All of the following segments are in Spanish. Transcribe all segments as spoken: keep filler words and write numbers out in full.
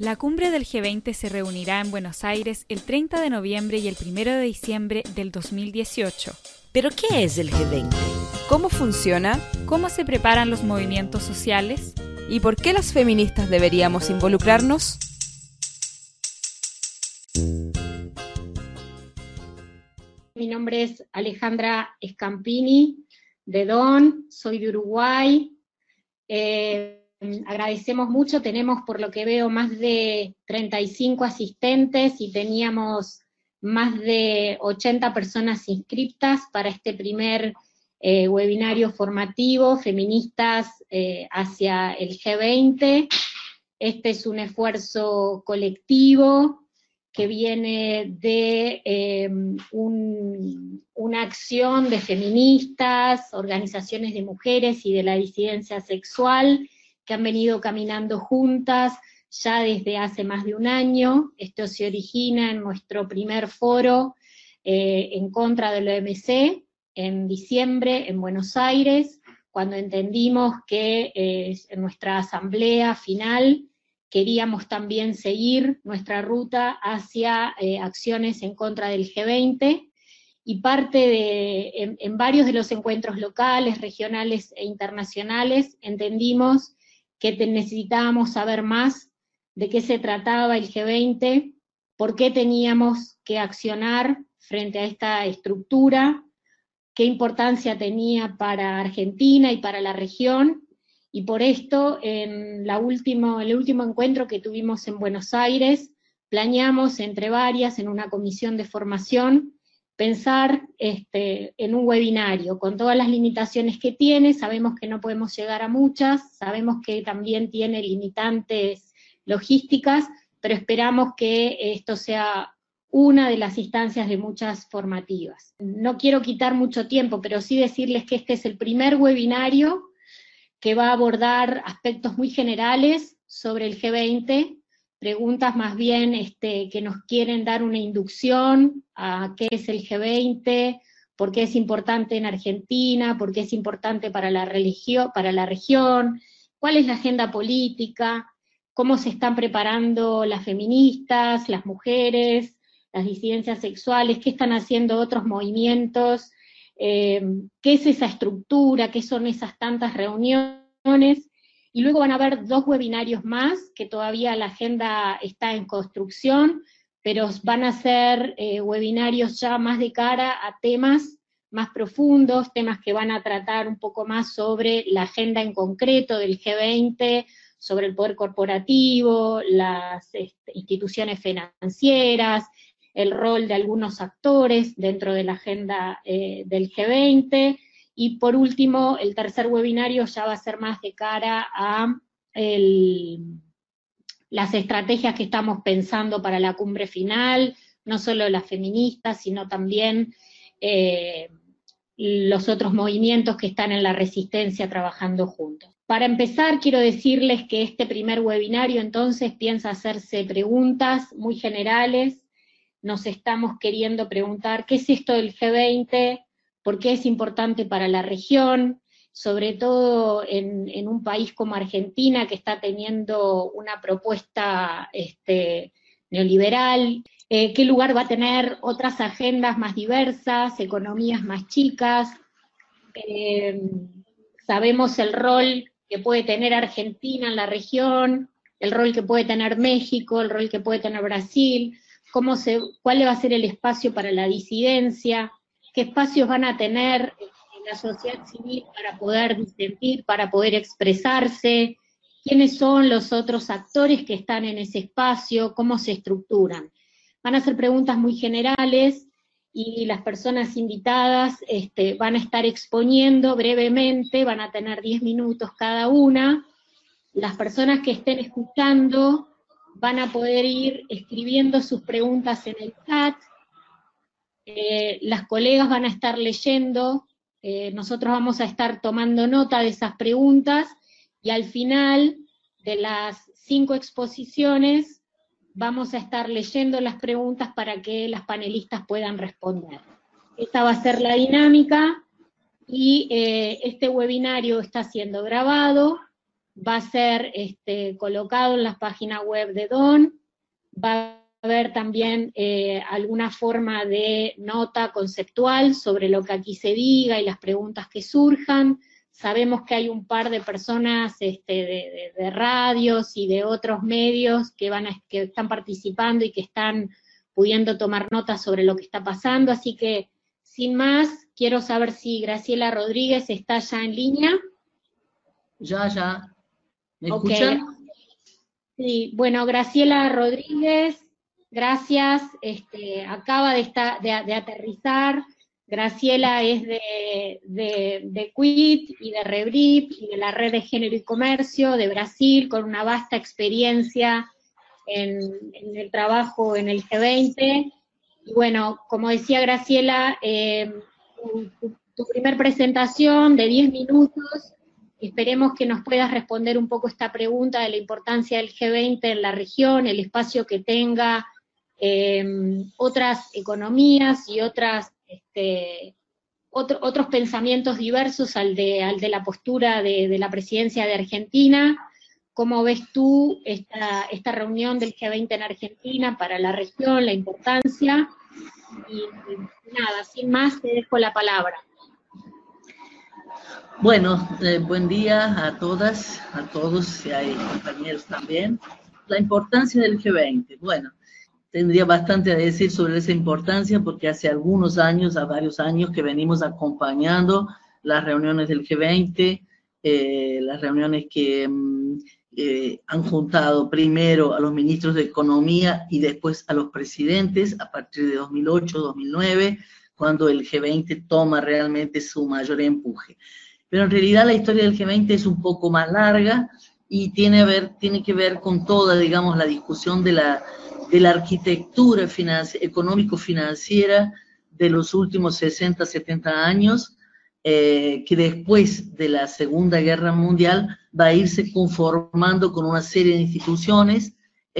La cumbre del G veinte se reunirá en Buenos Aires el treinta de noviembre y el primero de diciembre del dos mil dieciocho. ¿Pero qué es el G veinte? ¿Cómo funciona? ¿Cómo se preparan los movimientos sociales? ¿Y por qué las feministas deberíamos involucrarnos? Mi nombre es Alejandra Scampini, de D O N, soy de Uruguay. Eh, agradecemos mucho, tenemos por lo que veo más de treinta y cinco asistentes y teníamos más de ochenta personas inscriptas para este primer eh, webinario formativo, Feministas eh, hacia el G veinte. Este es un esfuerzo colectivo que viene de eh, un, una acción de feministas, organizaciones de mujeres y de la disidencia sexual, que han venido caminando juntas ya desde hace más de un año. Esto se origina en nuestro primer foro eh, en contra del O M C, en diciembre, en Buenos Aires, cuando entendimos que eh, en nuestra asamblea final queríamos también seguir nuestra ruta hacia eh, acciones en contra del G veinte, y parte de, en, en varios de los encuentros locales, regionales e internacionales, entendimos que te, necesitábamos saber más de qué se trataba el G veinte, por qué teníamos que accionar frente a esta estructura, qué importancia tenía para Argentina y para la región. Y por esto, en la último, el último encuentro que tuvimos en Buenos Aires, planeamos entre varias, en una comisión de formación, pensar este, en un webinario, con todas las limitaciones que tiene. Sabemos que no podemos llegar a muchas, sabemos que también tiene limitantes logísticas, pero esperamos que esto sea una de las instancias de muchas formativas. No quiero quitar mucho tiempo, pero sí decirles que este es el primer webinario que va a abordar aspectos muy generales sobre el G veinte, preguntas más bien este, que nos quieren dar una inducción a qué es el G veinte, por qué es importante en Argentina, por qué es importante para la, religio, para la región, cuál es la agenda política, cómo se están preparando las feministas, las mujeres, las disidencias sexuales, qué están haciendo otros movimientos, Eh, qué es esa estructura, qué son esas tantas reuniones, y luego van a haber dos webinarios más, que todavía la agenda está en construcción, pero van a ser eh, webinarios ya más de cara a temas más profundos, temas que van a tratar un poco más sobre la agenda en concreto del G veinte, sobre el poder corporativo, las este, instituciones financieras, el rol de algunos actores dentro de la agenda eh, del G veinte, y por último, el tercer webinario ya va a ser más de cara a el, las estrategias que estamos pensando para la cumbre final, no solo las feministas, sino también eh, los otros movimientos que están en la resistencia trabajando juntos. Para empezar, quiero decirles que este primer webinario entonces piensa hacerse preguntas muy generales. Nos estamos queriendo preguntar qué es esto del G veinte, por qué es importante para la región, sobre todo en, en un país como Argentina, que está teniendo una propuesta este, neoliberal, eh, qué lugar va a tener otras agendas más diversas, economías más chicas, eh, sabemos el rol que puede tener Argentina en la región, el rol que puede tener México, el rol que puede tener Brasil, Cómo se, cuál va a ser el espacio para la disidencia, qué espacios van a tener en la sociedad civil para poder disentir, para poder expresarse, quiénes son los otros actores que están en ese espacio, cómo se estructuran. Van a ser preguntas muy generales y las personas invitadas este, van a estar exponiendo brevemente, van a tener diez minutos cada una. Las personas que estén escuchando van a poder ir escribiendo sus preguntas en el chat, eh, las colegas van a estar leyendo, eh, nosotros vamos a estar tomando nota de esas preguntas, y al final de las cinco exposiciones vamos a estar leyendo las preguntas para que las panelistas puedan responder. Esta va a ser la dinámica, y eh, este webinario está siendo grabado, va a ser este, colocado en la página web de D O N, va a haber también eh, alguna forma de nota conceptual sobre lo que aquí se diga y las preguntas que surjan. Sabemos que hay un par de personas este, de, de, de radios y de otros medios que, van a, que están participando y que están pudiendo tomar notas sobre lo que está pasando, así que, sin más, quiero saber si Graciela Rodríguez está ya en línea. Ya, ya. ¿Me okay. escuchan? Sí, bueno, Graciela Rodríguez, gracias, este, acaba de, estar, de, de aterrizar. Graciela es de, de, de Quit y de Rebrip y de la Red de Género y Comercio de Brasil, con una vasta experiencia en, en el trabajo en el G veinte. Y bueno, como decía Graciela, eh, tu, tu primer presentación de diez minutos, esperemos que nos puedas responder un poco esta pregunta de la importancia del G veinte en la región, el espacio que tenga eh, otras economías y otras Este, otro, otros pensamientos diversos al de, al de la postura de, de la presidencia de Argentina. ¿Cómo ves tú esta, esta reunión del G veinte en Argentina para la región, la importancia? Y, y nada, sin más, te dejo la palabra. Bueno, eh, buen día a todas, a todos, y hay compañeros también. La importancia del G veinte, bueno, tendría bastante a decir sobre esa importancia porque hace algunos años, a varios años que venimos acompañando las reuniones del G veinte, eh, las reuniones que eh, han juntado primero a los ministros de Economía y después a los presidentes a partir de dos mil ocho, dos mil nueve, cuando el G veinte toma realmente su mayor empuje. Pero en realidad la historia del G veinte es un poco más larga y tiene, a ver, tiene que ver con toda, digamos, la discusión de la de la arquitectura económico-financiera de los últimos sesenta, setenta años, eh, que después de la Segunda Guerra Mundial va a irse conformando con una serie de instituciones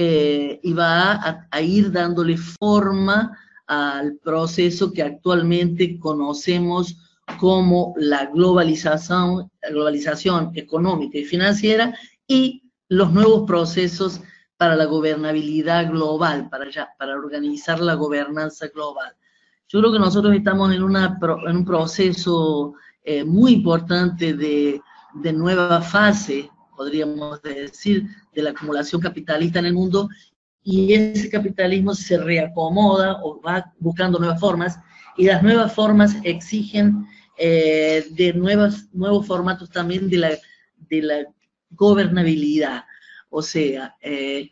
eh, y va a, a ir dándole forma al proceso que actualmente conocemos como la globalización, la globalización económica y financiera y los nuevos procesos para la gobernabilidad global, para, ya, para organizar la gobernanza global. Yo creo que nosotros estamos en, una, en un proceso eh, muy importante de, de nueva fase, podríamos decir, de la acumulación capitalista en el mundo, y ese capitalismo se reacomoda o va buscando nuevas formas, y las nuevas formas exigen eh, de nuevas, nuevos formatos también de la, de la gobernabilidad. O sea, eh,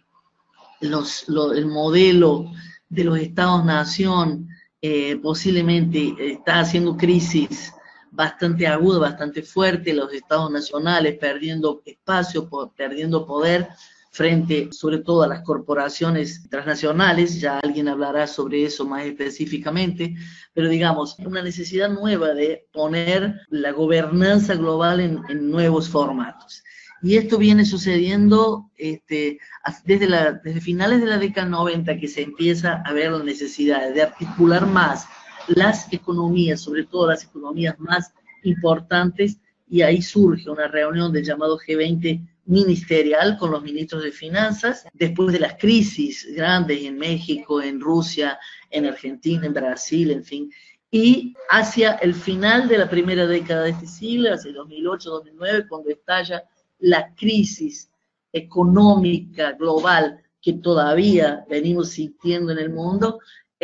los, lo, el modelo de los estados-nación eh, posiblemente está haciendo crisis bastante aguda, bastante fuerte, los estados nacionales perdiendo espacio, perdiendo poder frente sobre todo a las corporaciones transnacionales, ya alguien hablará sobre eso más específicamente, pero digamos, una necesidad nueva de poner la gobernanza global en, en nuevos formatos. Y esto viene sucediendo este, desde, la, desde finales de la década noventa, que se empieza a ver la necesidad de articular más las economías, sobre todo las economías más importantes, y ahí surge una reunión del llamado G veinte ministerial con los ministros de finanzas, después de las crisis grandes en México, en Rusia, en Argentina, en Brasil, en fin, y hacia el final de la primera década de este siglo, hacia dos mil ocho, dos mil nueve, cuando estalla la crisis económica global que todavía venimos sintiendo en el mundo,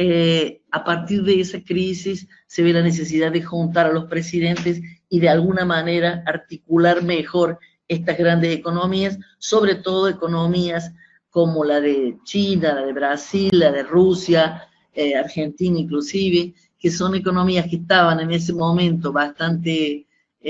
eh, a partir de esa crisis se ve la necesidad de juntar a los presidentes y de alguna manera articular mejor estas grandes economías, sobre todo economías como la de China, la de Brasil, la de Rusia, eh, Argentina inclusive, que son economías que estaban en ese momento bastante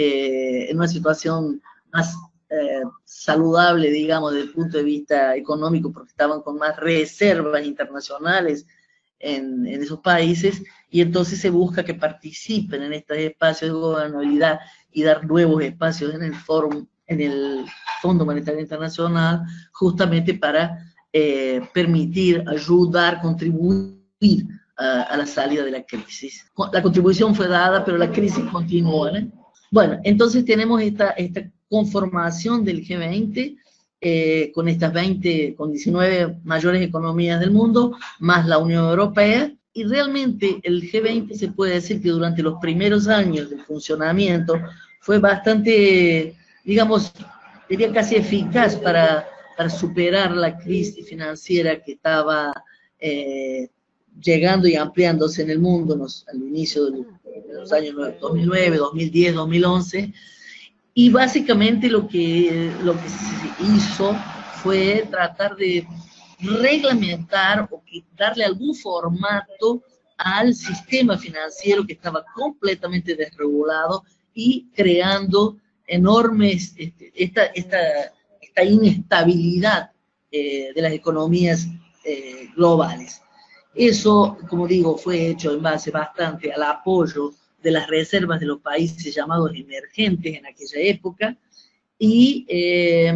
eh, en una situación más Eh, saludable, digamos, desde el punto de vista económico, porque estaban con más reservas internacionales en, en esos países, y entonces se busca que participen en estos espacios de gobernabilidad y dar nuevos espacios en el fórum, en el Fondo Monetario Internacional, justamente para eh, permitir, ayudar, contribuir a, a la salida de la crisis. La contribución fue dada, pero la crisis continúa, ¿eh? Bueno, entonces tenemos esta, esta conformación del G veinte, eh, con estas veinte, con diecinueve mayores economías del mundo, más la Unión Europea, y realmente el G veinte se puede decir que durante los primeros años de funcionamiento fue bastante, digamos, diría casi eficaz para, para superar la crisis financiera que estaba eh, llegando y ampliándose en el mundo nos, al inicio de los años dos mil nueve, dos mil diez, dos mil once, y básicamente lo que, lo que se hizo fue tratar de reglamentar o que darle algún formato al sistema financiero que estaba completamente desregulado y creando enormes, este, esta, esta, esta inestabilidad eh, de las economías eh, globales. Eso, como digo, fue hecho en base bastante al apoyo de las reservas de los países llamados emergentes en aquella época, y, eh,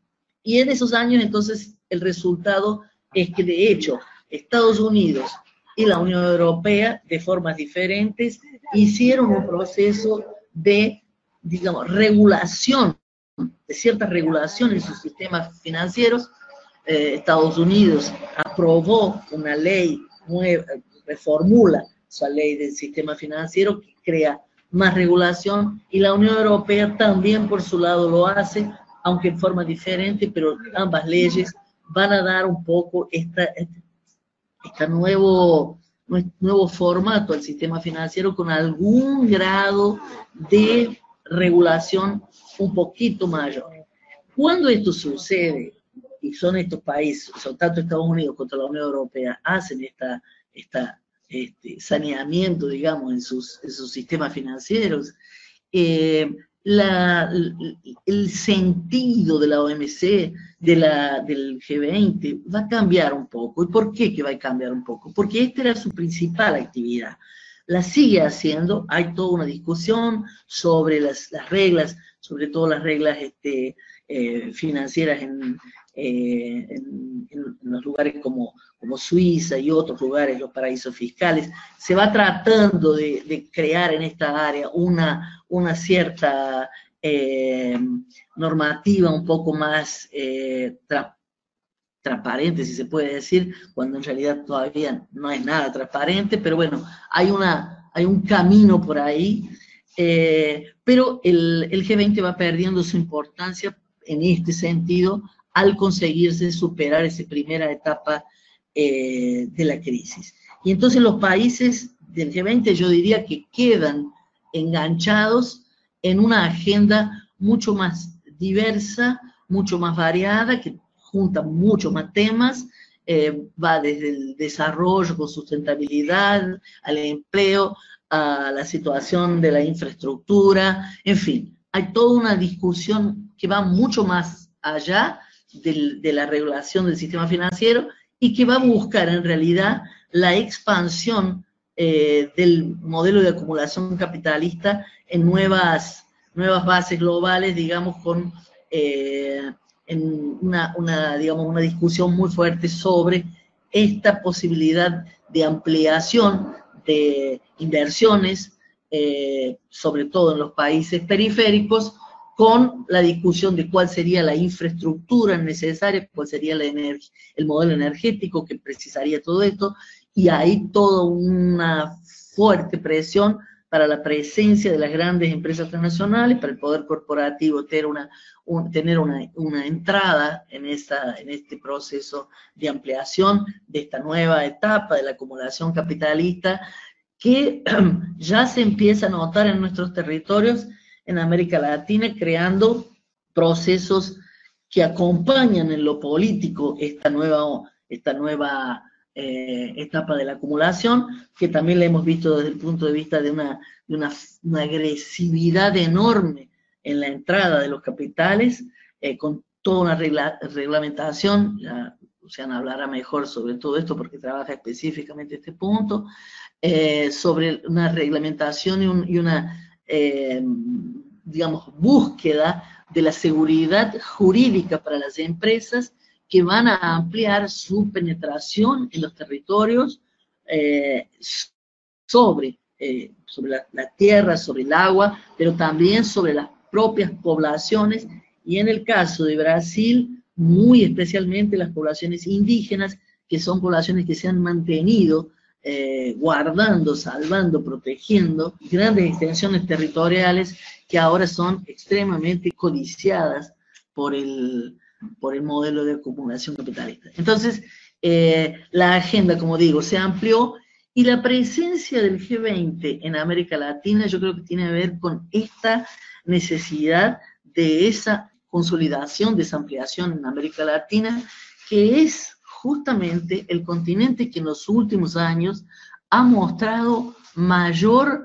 y en esos años entonces el resultado es que de hecho Estados Unidos y la Unión Europea, de formas diferentes, hicieron un proceso de, digamos, regulación, de cierta regulación en sus sistemas financieros. Eh, Estados Unidos aprobó una ley nueva, reformula su ley del sistema financiero que crea más regulación, y la Unión Europea también por su lado lo hace, aunque en forma diferente, pero ambas leyes van a dar un poco esta, este, este nuevo, nuevo formato al sistema financiero con algún grado de regulación un poquito mayor. Cuando esto sucede, y son estos países, son tanto Estados Unidos contra la Unión Europea, hacen esta, esta, este saneamiento, digamos, en sus, en sus sistemas financieros, eh, la, el sentido de la O M C, de la, del G veinte, va a cambiar un poco. ¿Y por qué que va a cambiar un poco? Porque esta era su principal actividad. La sigue haciendo, hay toda una discusión sobre las, las reglas, sobre todo las reglas este, eh, financieras en, eh, en, en los lugares como, como Suiza y otros lugares, los paraísos fiscales. Se va tratando de, de crear en esta área una, una cierta eh, normativa un poco más eh, tra transparente, si se puede decir, cuando en realidad todavía no es nada transparente, pero bueno, hay, una, hay un camino por ahí, eh, pero el, el G veinte va perdiendo su importancia en este sentido al conseguirse superar esa primera etapa eh, de la crisis. Y entonces los países del G veinte yo diría que quedan enganchados en una agenda mucho más diversa, mucho más variada, que junta mucho más temas, eh, va desde el desarrollo con sustentabilidad, al empleo, a la situación de la infraestructura, en fin, hay toda una discusión que va mucho más allá del, de la regulación del sistema financiero y que va a buscar en realidad la expansión eh, del modelo de acumulación capitalista en nuevas, nuevas bases globales, digamos, con eh, en una, una, digamos, una discusión muy fuerte sobre esta posibilidad de ampliación de inversiones, eh, sobre todo en los países periféricos, con la discusión de cuál sería la infraestructura necesaria, cuál sería la el modelo energético que precisaría todo esto, y hay toda una fuerte presión para la presencia de las grandes empresas transnacionales, para el poder corporativo tener una, un, tener una, una entrada en, esa, en este proceso de ampliación de esta nueva etapa de la acumulación capitalista, que ya se empieza a notar en nuestros territorios, en América Latina, creando procesos que acompañan en lo político esta nueva, esta nueva eh, etapa de la acumulación, que también la hemos visto desde el punto de vista de una, de una, una agresividad enorme en la entrada de los capitales, eh, con toda una regla, reglamentación. Ya Luciana hablará mejor sobre todo esto porque trabaja específicamente este punto, eh, sobre una reglamentación y, un, y una... Eh, digamos, búsqueda de la seguridad jurídica para las empresas que van a ampliar su penetración en los territorios eh, sobre, eh, sobre la, la tierra, sobre el agua, pero también sobre las propias poblaciones, y en el caso de Brasil, muy especialmente las poblaciones indígenas, que son poblaciones que se han mantenido eh, guardando, salvando, protegiendo grandes extensiones territoriales que ahora son extremadamente codiciadas por el, por el modelo de acumulación capitalista. Entonces, eh, la agenda, como digo, se amplió, y la presencia del G veinte en América Latina yo creo que tiene que ver con esta necesidad de esa consolidación, de esa ampliación en América Latina, que es justamente el continente que en los últimos años ha mostrado mayor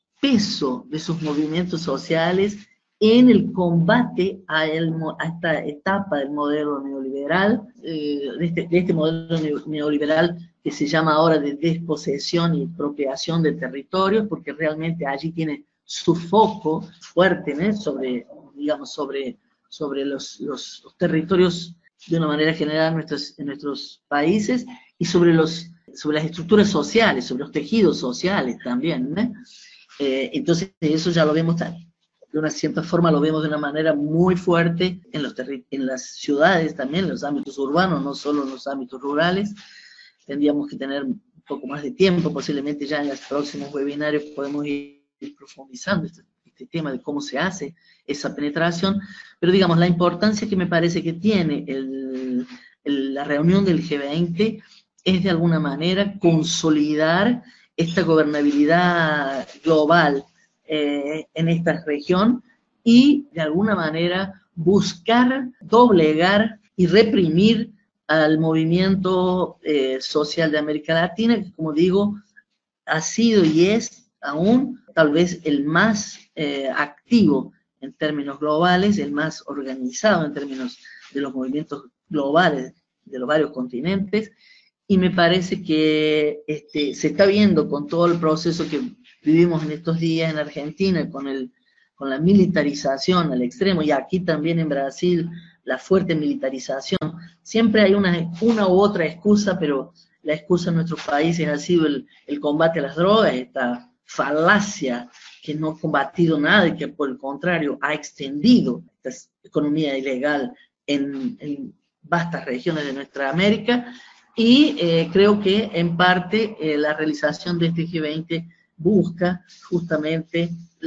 peso de sus movimientos sociales en el combate a, el, a esta etapa del modelo neoliberal, eh, de, este, de este modelo neoliberal que se llama ahora de desposesión y expropiación de territorios, porque realmente allí tiene su foco fuerte, ¿no?, sobre, digamos, sobre, sobre los, los, los territorios de una manera general en nuestros, en nuestros países, y sobre, los, sobre las estructuras sociales, sobre los tejidos sociales también, ¿no? Eh, entonces eso ya lo vemos de una cierta forma, lo vemos de una manera muy fuerte en, los en las ciudades también, en los ámbitos urbanos, no solo en los ámbitos rurales. Tendríamos que tener un poco más de tiempo, posiblemente ya en los próximos webinarios podemos ir profundizando este, este tema de cómo se hace esa penetración, pero digamos, la importancia que me parece que tiene el, el, la reunión del G veinte es de alguna manera consolidar esta gobernabilidad global eh, en esta región, y de alguna manera buscar doblegar y reprimir al movimiento eh, social de América Latina, que, como digo, ha sido y es aún tal vez el más eh, activo en términos globales, el más organizado en términos de los movimientos globales de los varios continentes, y me parece que este, se está viendo con todo el proceso que vivimos en estos días en Argentina, con, el, con la militarización al extremo, y aquí también en Brasil, la fuerte militarización. Siempre hay una, una u otra excusa, pero la excusa en nuestros países ha sido el, el combate a las drogas, esta falacia que no ha combatido nada y que por el contrario ha extendido esta economía ilegal en, en vastas regiones de nuestra América, y eh, creo que en parte eh, la realización de este G veinte busca justamente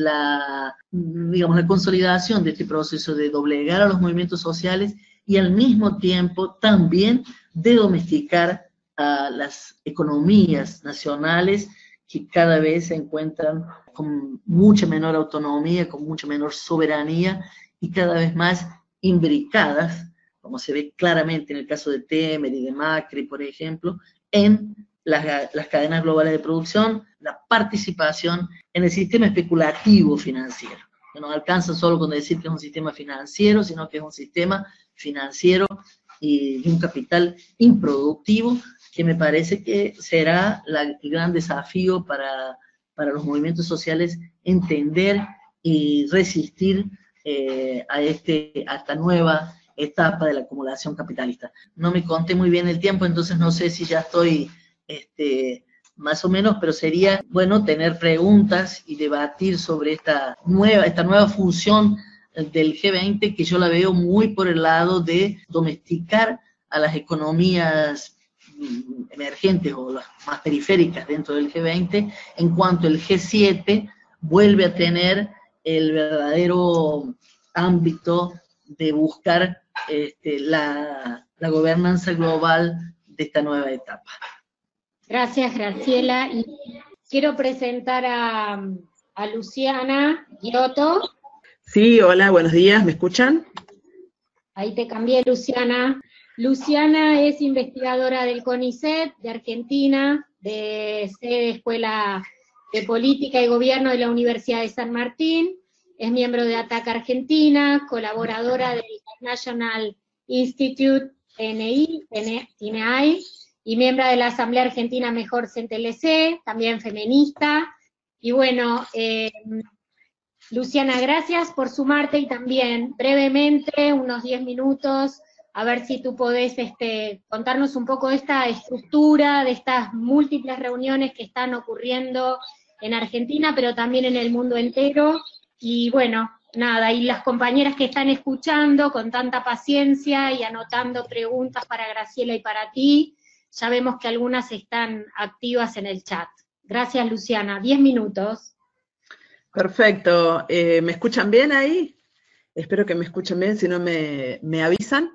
la, digamos, la consolidación de este proceso de doblegar a los movimientos sociales, y al mismo tiempo también de domesticar a las economías nacionales, que cada vez se encuentran con mucha menor autonomía, con mucha menor soberanía, y cada vez más imbricadas, como se ve claramente en el caso de Temer y de Macri, por ejemplo, en las, las cadenas globales de producción, la participación en el sistema especulativo financiero, que no alcanza solo con decir que es un sistema financiero, sino que es un sistema financiero y de un capital improductivo, que me parece que será la, el gran desafío para, para los movimientos sociales entender y resistir eh, a, este, a esta nueva etapa de la acumulación capitalista. No me conté muy bien el tiempo, entonces no sé si ya estoy este, más o menos, pero sería bueno tener preguntas y debatir sobre esta nueva, esta nueva función del G veinte, que yo la veo muy por el lado de domesticar a las economías emergentes o las más periféricas dentro del G veinte, en cuanto el G siete vuelve a tener el verdadero ámbito de buscar este, la, la gobernanza global de esta nueva etapa. Gracias, Graciela. Y quiero presentar a, a Luciana Giotto. Sí, hola, buenos días, ¿me escuchan? Ahí te cambié, Luciana. Luciana es investigadora del CONICET de Argentina, de sede Escuela de Política y Gobierno de la Universidad de San Martín, es miembro de ATAC Argentina, colaboradora del International Institute N I, N I, y miembro de la Asamblea Argentina Mejor C N T L C, también feminista. Y bueno, eh, Luciana, gracias por sumarte, y también brevemente, unos diez minutos, a ver si tú podés este, contarnos un poco de esta estructura, de estas múltiples reuniones que están ocurriendo en Argentina, pero también en el mundo entero. Y bueno, nada, y las compañeras que están escuchando con tanta paciencia y anotando preguntas para Graciela y para ti, ya vemos que algunas están activas en el chat. Gracias, Luciana. Diez minutos. Perfecto. Eh, ¿Me escuchan bien ahí? Espero que me escuchen bien, si no me, me avisan.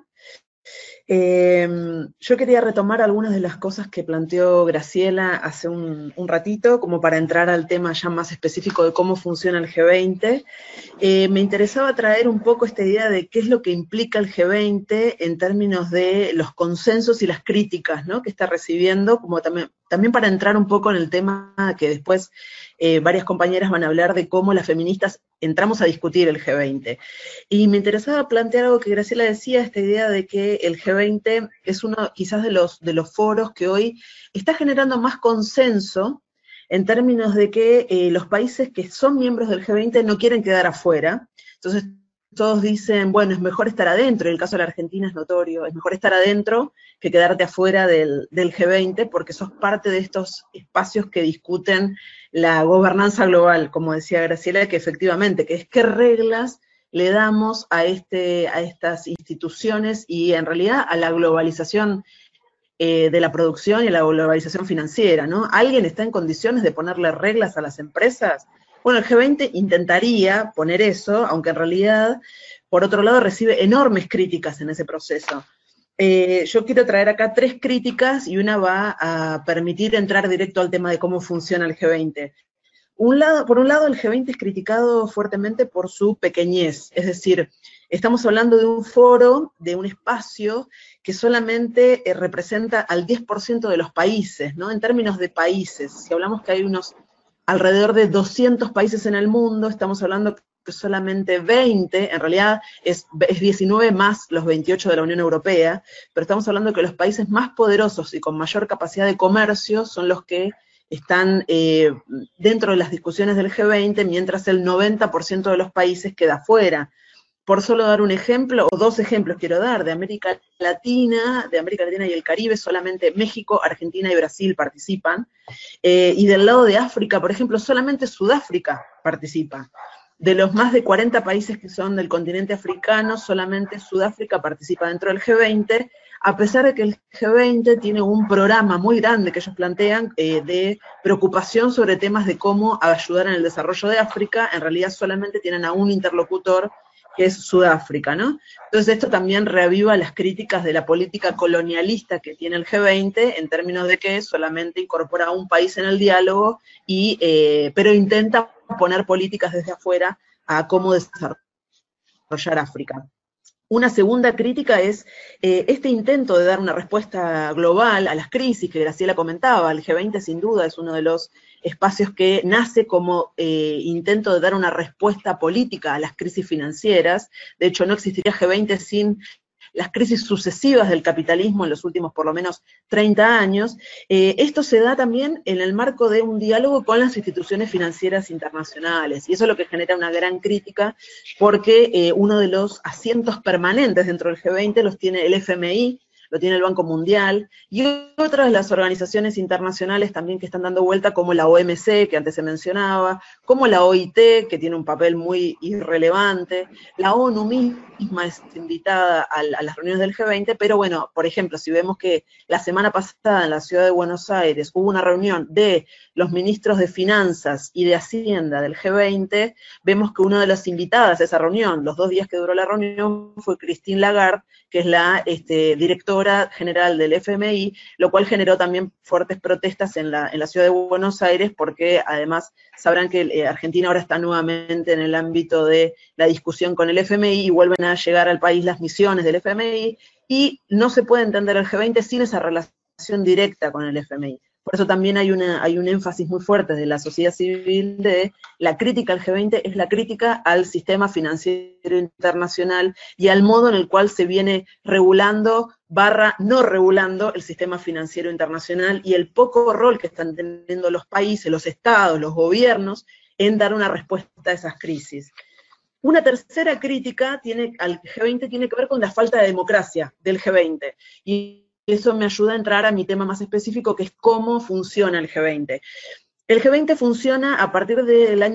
Eh, yo quería retomar algunas de las cosas que planteó Graciela hace un, un ratito, como para entrar al tema ya más específico de cómo funciona el G veinte. Eh, me interesaba traer un poco esta idea de qué es lo que implica el G veinte en términos de los consensos y las críticas, ¿no?, que está recibiendo, como también, también para entrar un poco en el tema que después eh, varias compañeras van a hablar de cómo las feministas entramos a discutir el G veinte. Y me interesaba plantear algo que Graciela decía, esta idea de que el G veinte es uno quizás de los, de los foros que hoy está generando más consenso en términos de que eh, los países que son miembros del G veinte no quieren quedar afuera. Entonces todos dicen, bueno, es mejor estar adentro, y el caso de la Argentina es notorio, es mejor estar adentro que quedarte afuera del, del G veinte, porque sos parte de estos espacios que discuten la gobernanza global, como decía Graciela, que efectivamente, que es qué reglas le damos a, este, a estas instituciones y en realidad a la globalización eh, de la producción y a la globalización financiera, ¿no? ¿Alguien está en condiciones de ponerle reglas a las empresas? Bueno, el G veinte intentaría poner eso, aunque en realidad, por otro lado, recibe enormes críticas en ese proceso. Eh, yo quiero traer acá tres críticas y una va a permitir entrar directo al tema de cómo funciona el G veinte. Un lado, por un lado, el G veinte es criticado fuertemente por su pequeñez, es decir, estamos hablando de un foro, de un espacio que solamente eh, representa al diez por ciento de los países, ¿no? En términos de países, si hablamos que hay unos alrededor de doscientos países en el mundo, estamos hablando que solamente veinte, en realidad es, es diecinueve más los veintiocho de la Unión Europea, pero estamos hablando que los países más poderosos y con mayor capacidad de comercio son los que están eh, dentro de las discusiones del G veinte, mientras el noventa por ciento de los países queda fuera. Por solo dar un ejemplo, o dos ejemplos quiero dar, de América Latina, de América Latina y el Caribe, solamente México, Argentina y Brasil participan, eh, y del lado de África, por ejemplo, solamente Sudáfrica participa. De los más de cuarenta países que son del continente africano, solamente Sudáfrica participa dentro del G veinte, a pesar de que el G veinte tiene un programa muy grande que ellos plantean eh, de preocupación sobre temas de cómo ayudar en el desarrollo de África, en realidad solamente tienen a un interlocutor que es Sudáfrica, ¿no? Entonces esto también reaviva las críticas de la política colonialista que tiene el G veinte, en términos de que solamente incorpora a un país en el diálogo, y, eh, pero intenta poner políticas desde afuera a cómo desarrollar África. Una segunda crítica es eh, este intento de dar una respuesta global a las crisis que Graciela comentaba. El G veinte sin duda es uno de los espacios que nace como eh, intento de dar una respuesta política a las crisis financieras. De hecho, no existiría G veinte sin las crisis sucesivas del capitalismo en los últimos por lo menos treinta años. Eh, esto se da también en el marco de un diálogo con las instituciones financieras internacionales, y eso es lo que genera una gran crítica, porque eh, uno de los asientos permanentes dentro del G veinte los tiene el F M I, lo tiene el Banco Mundial, y otras de las organizaciones internacionales también que están dando vuelta, como la O M C, que antes se mencionaba, como la O I T, que tiene un papel muy irrelevante, la ONU misma es invitada a, a las reuniones del G veinte, pero bueno, por ejemplo, si vemos que la semana pasada en la ciudad de Buenos Aires hubo una reunión de los ministros de Finanzas y de Hacienda del G veinte, vemos que una de las invitadas a esa reunión, los dos días que duró la reunión, fue Christine Lagarde, que es la este, directora general del F M I, lo cual generó también fuertes protestas en la, en la ciudad de Buenos Aires, porque además sabrán que eh, Argentina ahora está nuevamente en el ámbito de la discusión con el F M I, y vuelven a llegar al país las misiones del F M I, y no se puede entender el G veinte sin esa relación directa con el F M I. Por eso también hay, una, hay un énfasis muy fuerte de la sociedad civil de la crítica al G veinte, es la crítica al sistema financiero internacional y al modo en el cual se viene regulando barra no regulando el sistema financiero internacional, y el poco rol que están teniendo los países, los estados, los gobiernos, en dar una respuesta a esas crisis. Una tercera crítica tiene, al G veinte tiene que ver con la falta de democracia del G veinte, y eso me ayuda a entrar a mi tema más específico, que es cómo funciona el G veinte. El G veinte funciona a partir del año dos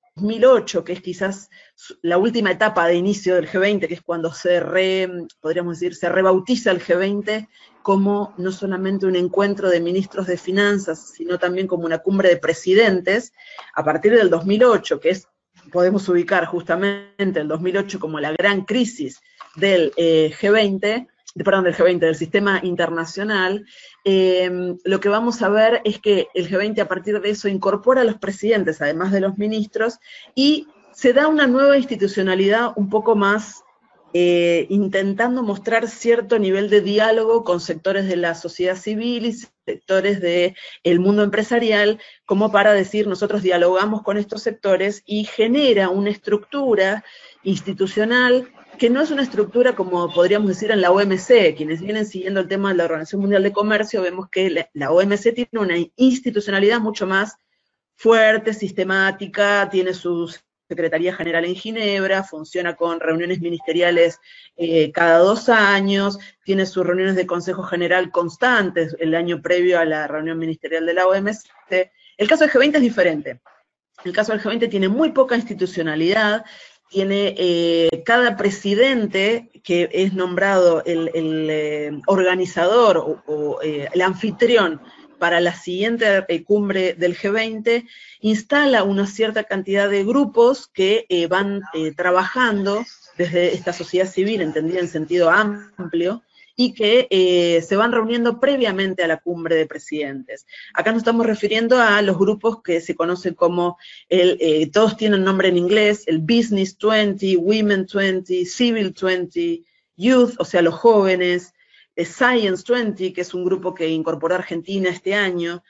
dos mil ocho, que es quizás la última etapa de inicio del G veinte, que es cuando se re, podríamos decir, se rebautiza el G veinte como no solamente un encuentro de ministros de finanzas, sino también como una cumbre de presidentes, a partir del dos mil ocho, que es, podemos ubicar justamente el dos mil ocho como la gran crisis del eh, G veinte, perdón, del G veinte, del sistema internacional, eh, lo que vamos a ver es que el G veinte a partir de eso incorpora a los presidentes, además de los ministros, y se da una nueva institucionalidad un poco más eh, intentando mostrar cierto nivel de diálogo con sectores de la sociedad civil y sectores del mundo empresarial, como para decir, nosotros dialogamos con estos sectores, y genera una estructura institucional que no es una estructura como podríamos decir en la O M C. Quienes vienen siguiendo el tema de la Organización Mundial de Comercio, vemos que la, la O M C tiene una institucionalidad mucho más fuerte, sistemática, tiene su Secretaría General en Ginebra, funciona con reuniones ministeriales eh, cada dos años, tiene sus reuniones de Consejo General constantes el año previo a la reunión ministerial de la O M C. El caso del G veinte es diferente. El caso del G veinte tiene muy poca institucionalidad, tiene eh, cada presidente que es nombrado el, el eh, organizador o, o eh, el anfitrión para la siguiente eh, cumbre del G veinte, instala una cierta cantidad de grupos que eh, van eh, trabajando desde esta sociedad civil, entendida en sentido amplio, y que eh, se van reuniendo previamente a la cumbre de presidentes. Acá nos estamos refiriendo a los grupos que se conocen como, el, eh, todos tienen nombre en inglés, el Business veinte, Women veinte, Civil veinte, Youth, o sea, los jóvenes, eh, Science veinte, que es un grupo que incorporó Argentina este año,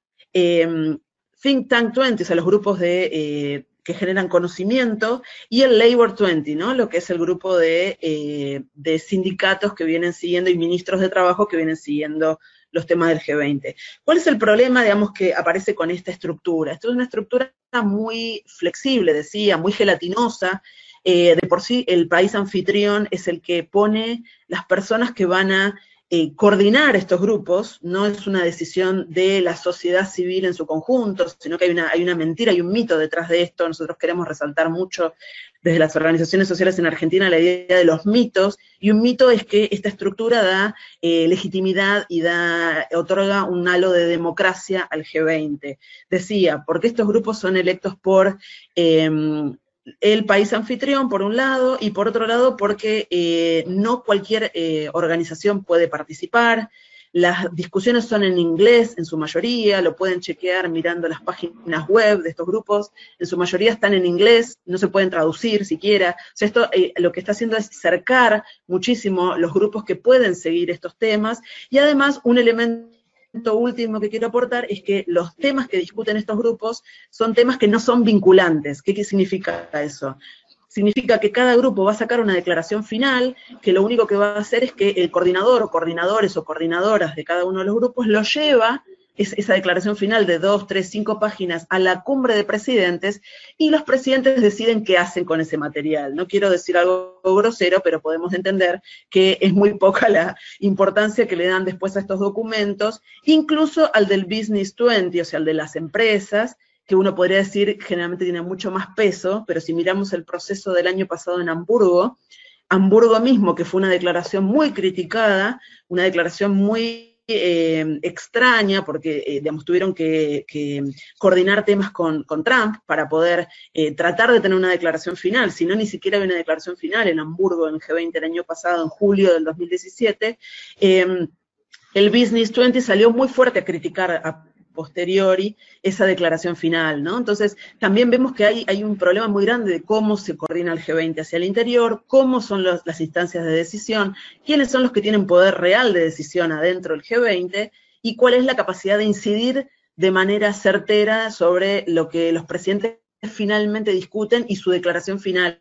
eh, Think Tank veinte, o sea, los grupos de... Eh, que generan conocimiento, y el Labor veinte, ¿no? Lo que es el grupo de, eh, de sindicatos que vienen siguiendo y ministros de trabajo que vienen siguiendo los temas del G veinte. ¿Cuál es el problema, digamos, que aparece con esta estructura? Esto es una estructura muy flexible, decía, muy gelatinosa. Eh, de por sí, el país anfitrión es el que pone las personas que van a Eh, coordinar estos grupos. No es una decisión de la sociedad civil en su conjunto, sino que hay una, hay una mentira, hay un mito detrás de esto. Nosotros queremos resaltar mucho desde las organizaciones sociales en Argentina la idea de los mitos, y un mito es que esta estructura da eh, legitimidad y da, otorga un halo de democracia al G veinte. Decía, porque estos grupos son electos por... Eh, el país anfitrión, por un lado, y por otro lado porque eh, no cualquier eh, organización puede participar. Las discusiones son en inglés en su mayoría, lo pueden chequear mirando las páginas web de estos grupos, en su mayoría están en inglés, no se pueden traducir siquiera. O sea, esto eh, lo que está haciendo es cercar muchísimo los grupos que pueden seguir estos temas, y además un elemento último que quiero aportar es que los temas que discuten estos grupos son temas que no son vinculantes. ¿Qué, qué significa eso? Significa que cada grupo va a sacar una declaración final, que lo único que va a hacer es que el coordinador o coordinadores o coordinadoras de cada uno de los grupos lo lleva, es esa declaración final de dos, tres, cinco páginas, a la cumbre de presidentes, y los presidentes deciden qué hacen con ese material. No quiero decir algo grosero, pero podemos entender que es muy poca la importancia que le dan después a estos documentos, incluso al del Business veinte, o sea, al de las empresas, que uno podría decir generalmente tiene mucho más peso, pero si miramos el proceso del año pasado en Hamburgo, Hamburgo mismo, que fue una declaración muy criticada, una declaración muy Eh, extraña, porque eh, digamos, tuvieron que, que coordinar temas con, con Trump para poder eh, tratar de tener una declaración final, si no ni siquiera había una declaración final en Hamburgo, en el G veinte el año pasado, en julio del dos mil diecisiete, eh, el Business veinte salió muy fuerte a criticar a posteriori esa declaración final, ¿no? Entonces, también vemos que hay, hay un problema muy grande de cómo se coordina el G veinte hacia el interior, cómo son los, las instancias de decisión, quiénes son los que tienen poder real de decisión adentro del G veinte, y cuál es la capacidad de incidir de manera certera sobre lo que los presidentes finalmente discuten y su declaración final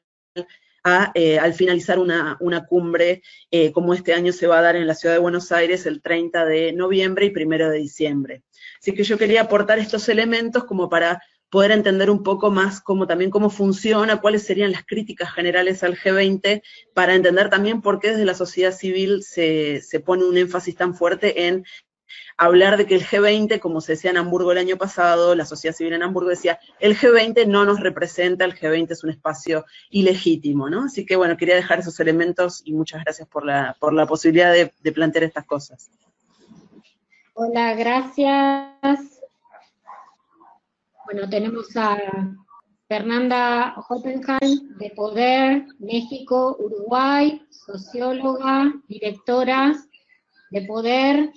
a, eh, al finalizar una, una cumbre eh, como este año se va a dar en la ciudad de Buenos Aires el treinta de noviembre y primero de diciembre. Así que yo quería aportar estos elementos como para poder entender un poco más cómo también cómo funciona, cuáles serían las críticas generales al G veinte, para entender también por qué desde la sociedad civil se, se pone un énfasis tan fuerte en hablar de que el G veinte, como se decía en Hamburgo el año pasado, la sociedad civil en Hamburgo decía, el G veinte no nos representa, el G veinte es un espacio ilegítimo, ¿no? Así que, bueno, quería dejar esos elementos y muchas gracias por la, por la posibilidad de, de plantear estas cosas. Hola, gracias. Bueno, tenemos a Fernanda Hoppenheim, de Poder, México, Uruguay, socióloga, directora de Poder.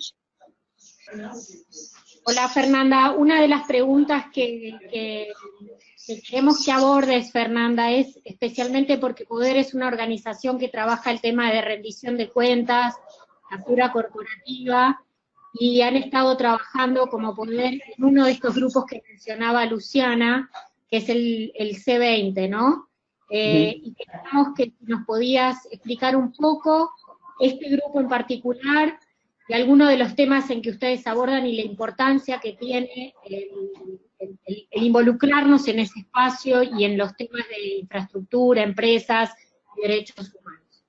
Hola, Fernanda. Una de las preguntas que, que, que queremos que abordes, Fernanda, es especialmente porque Poder es una organización que trabaja el tema de rendición de cuentas, captura corporativa, y han estado trabajando como Poder en uno de estos grupos que mencionaba Luciana, que es el, el C veinte, ¿no? Eh, uh-huh. Y queríamos que nos podías explicar un poco este grupo en particular y algunos de los temas en que ustedes abordan y la importancia que tiene el, el, el, el involucrarnos en ese espacio y en los temas de infraestructura, empresas y derechos humanos.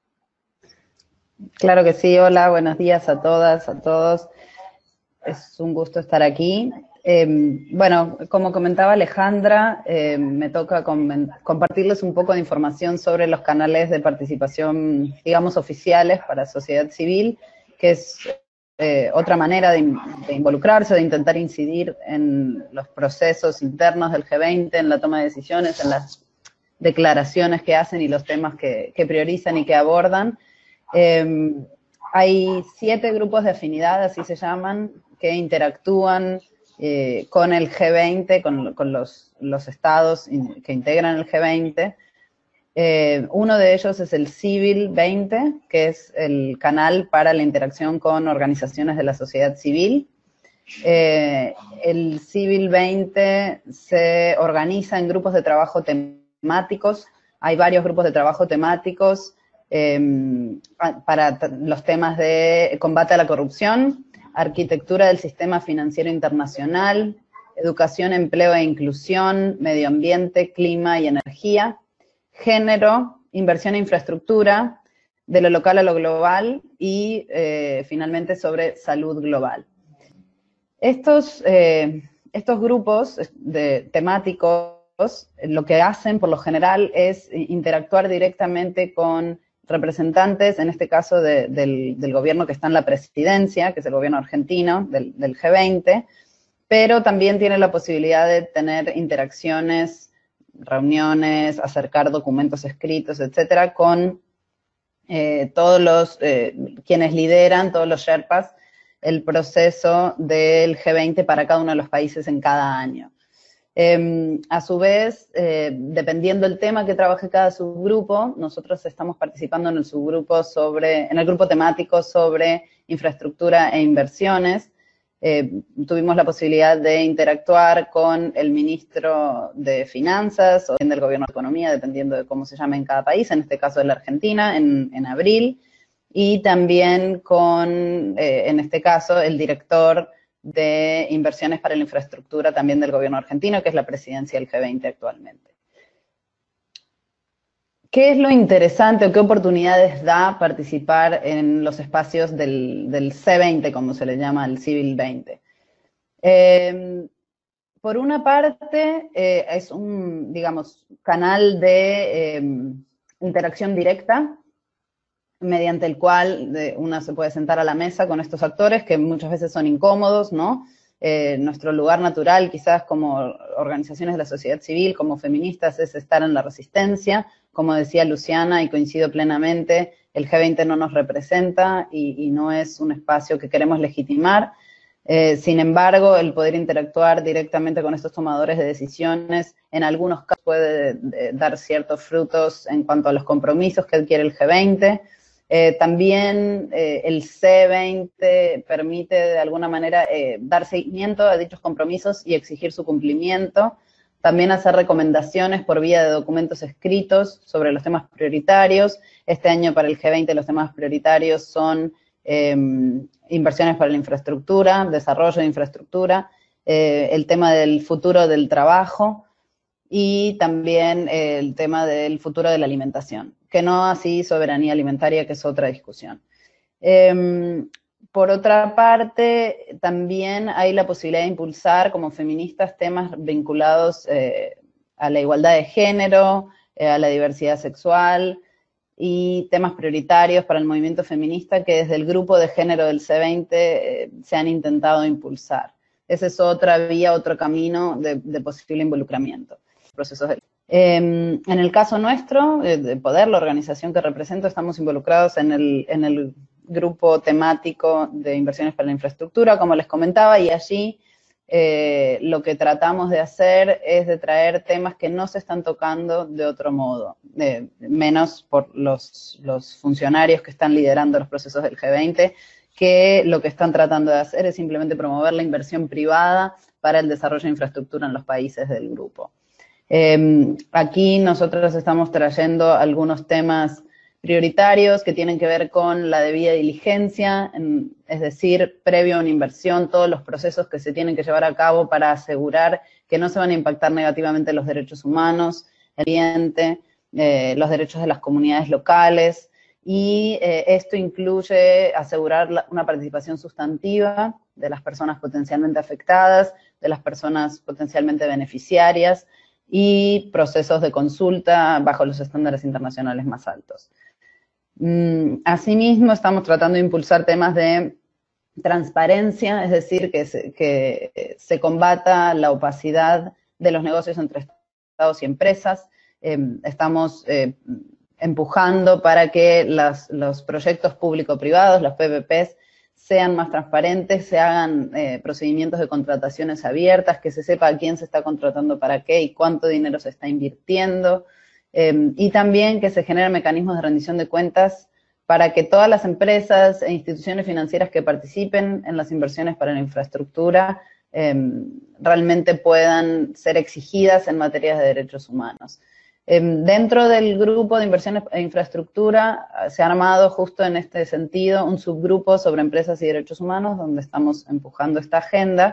Claro que sí. Hola, buenos días a todas, a todos. Es un gusto estar aquí. Eh, bueno, como comentaba Alejandra, eh, me toca com compartirles un poco de información sobre los canales de participación, digamos, oficiales para sociedad civil, que es eh, otra manera de, de involucrarse, de intentar incidir en los procesos internos del G veinte, en la toma de decisiones, en las declaraciones que hacen y los temas que, que priorizan y que abordan. Eh, hay siete grupos de afinidad, así se llaman, que interactúan eh, con el G veinte, con, con los, los estados in, que integran el G veinte. Eh, uno de ellos es el Civil veinte, que es el canal para la interacción con organizaciones de la sociedad civil. Eh, el Civil veinte se organiza en grupos de trabajo temáticos. Hay varios grupos de trabajo temáticos eh, para los temas de combate a la corrupción, arquitectura del sistema financiero internacional, educación, empleo e inclusión, medio ambiente, clima y energía, género, inversión e infraestructura, de lo local a lo global y eh, finalmente sobre salud global. Estos, eh, estos grupos de temáticos lo que hacen por lo general es interactuar directamente con representantes, en este caso de, del, del gobierno que está en la presidencia, que es el gobierno argentino, del, del G veinte, pero también tiene la posibilidad de tener interacciones, reuniones, acercar documentos escritos, etcétera, con eh, todos los, eh, quienes lideran, todos los Sherpas, el proceso del G veinte para cada uno de los países en cada año. Eh, a su vez, eh, dependiendo del tema que trabaje cada subgrupo, nosotros estamos participando en el subgrupo sobre, en el grupo temático sobre infraestructura e inversiones. Eh, tuvimos la posibilidad de interactuar con el ministro de Finanzas o del gobierno de Economía, dependiendo de cómo se llame en cada país, en este caso de la Argentina, en, en abril, y también con, eh, en este caso, el director de inversiones para la infraestructura también del gobierno argentino, que es la presidencia del G veinte actualmente. ¿Qué es lo interesante o qué oportunidades da participar en los espacios del, del C veinte, como se le llama, el Civil veinte? Eh, por una parte, eh, es un, digamos, canal de eh, interacción directa, mediante el cual de, una se puede sentar a la mesa con estos actores que muchas veces son incómodos, ¿no? Eh, nuestro lugar natural, quizás como organizaciones de la sociedad civil, como feministas, es estar en la resistencia. Como decía Luciana, y coincido plenamente, el G veinte no nos representa y, y no es un espacio que queremos legitimar. Eh, sin embargo, el poder interactuar directamente con estos tomadores de decisiones, en algunos casos puede de, dar ciertos frutos en cuanto a los compromisos que adquiere el G veinte. Eh, también eh, el C veinte permite de alguna manera eh, dar seguimiento a dichos compromisos y exigir su cumplimiento. También hacer recomendaciones por vía de documentos escritos sobre los temas prioritarios. Este año para el G veinte los temas prioritarios son eh, inversiones para la infraestructura, desarrollo de infraestructura, eh, el tema del futuro del trabajo y también eh, el tema del futuro de la alimentación, que no así soberanía alimentaria, que es otra discusión. Eh, por otra parte, también hay la posibilidad de impulsar como feministas temas vinculados eh, a la igualdad de género, eh, a la diversidad sexual y temas prioritarios para el movimiento feminista que desde el grupo de género del C veinte eh, se han intentado impulsar. Esa es otra vía, otro camino de, de posible involucramiento. Procesos de... eh, en el caso nuestro, eh, de Poder, la organización que represento, estamos involucrados en el, en el grupo temático de inversiones para la infraestructura, como les comentaba, y allí eh, lo que tratamos de hacer es de traer temas que no se están tocando de otro modo, eh, menos por los, los funcionarios que están liderando los procesos del G veinte, que lo que están tratando de hacer es simplemente promover la inversión privada para el desarrollo de infraestructura en los países del grupo. Eh, aquí nosotros estamos trayendo algunos temas prioritarios que tienen que ver con la debida diligencia, en, es decir, previo a una inversión, todos los procesos que se tienen que llevar a cabo para asegurar que no se van a impactar negativamente los derechos humanos, el ambiente, eh, los derechos de las comunidades locales, y eh, esto incluye asegurar la, una participación sustantiva de las personas potencialmente afectadas, de las personas potencialmente beneficiarias, y procesos de consulta bajo los estándares internacionales más altos. Asimismo, estamos tratando de impulsar temas de transparencia, es decir, que se, que se combata la opacidad de los negocios entre estados y empresas. Eh, estamos eh, empujando para que las, los proyectos público-privados, los P P Ps, sean más transparentes, se hagan eh, procedimientos de contrataciones abiertas, que se sepa a quién se está contratando para qué y cuánto dinero se está invirtiendo. Eh, y también que se generen mecanismos de rendición de cuentas para que todas las empresas e instituciones financieras que participen en las inversiones para la infraestructura eh, realmente puedan ser exigidas en materia de derechos humanos. Eh, dentro del grupo de inversiones e infraestructura se ha armado justo en este sentido un subgrupo sobre empresas y derechos humanos donde estamos empujando esta agenda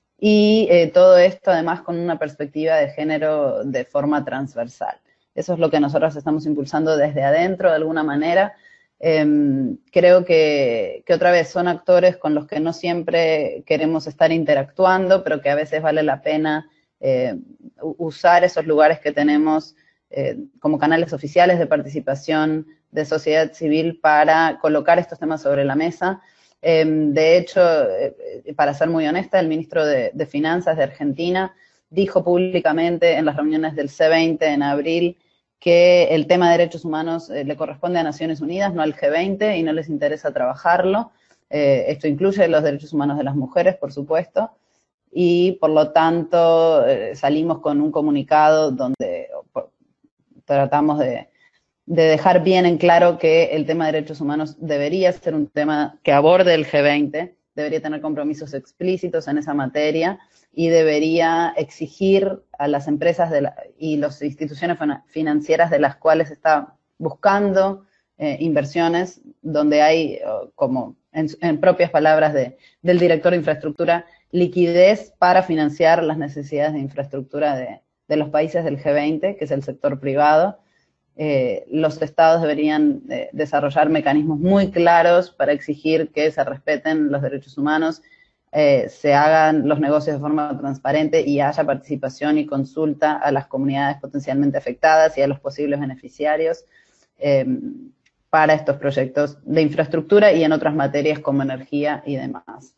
y eh, todo esto además con una perspectiva de género de forma transversal. Eso es lo que nosotros estamos impulsando desde adentro, de alguna manera. Eh, creo que, que otra vez son actores con los que no siempre queremos estar interactuando, pero que a veces vale la pena eh, usar esos lugares que tenemos eh, como canales oficiales de participación de sociedad civil para colocar estos temas sobre la mesa. Eh, de hecho, eh, para ser muy honesta, el ministro de, de Finanzas de Argentina dijo públicamente en las reuniones del C veinte en abril que el tema de derechos humanos eh, le corresponde a Naciones Unidas, no al G veinte, y no les interesa trabajarlo. Eh, esto incluye los derechos humanos de las mujeres, por supuesto, y por lo tanto eh, salimos con un comunicado donde por, tratamos de, de dejar bien en claro que el tema de derechos humanos debería ser un tema que aborde el G veinte, debería tener compromisos explícitos en esa materia, y debería exigir a las empresas de la, y las instituciones financieras de las cuales está buscando eh, inversiones, donde hay, como en, en propias palabras de, del director de infraestructura, liquidez para financiar las necesidades de infraestructura de, de los países del G veinte, que es el sector privado. Eh, los estados deberían eh, desarrollar mecanismos muy claros para exigir que se respeten los derechos humanos, Eh, se hagan los negocios de forma transparente y haya participación y consulta a las comunidades potencialmente afectadas y a los posibles beneficiarios eh, para estos proyectos de infraestructura y en otras materias como energía y demás.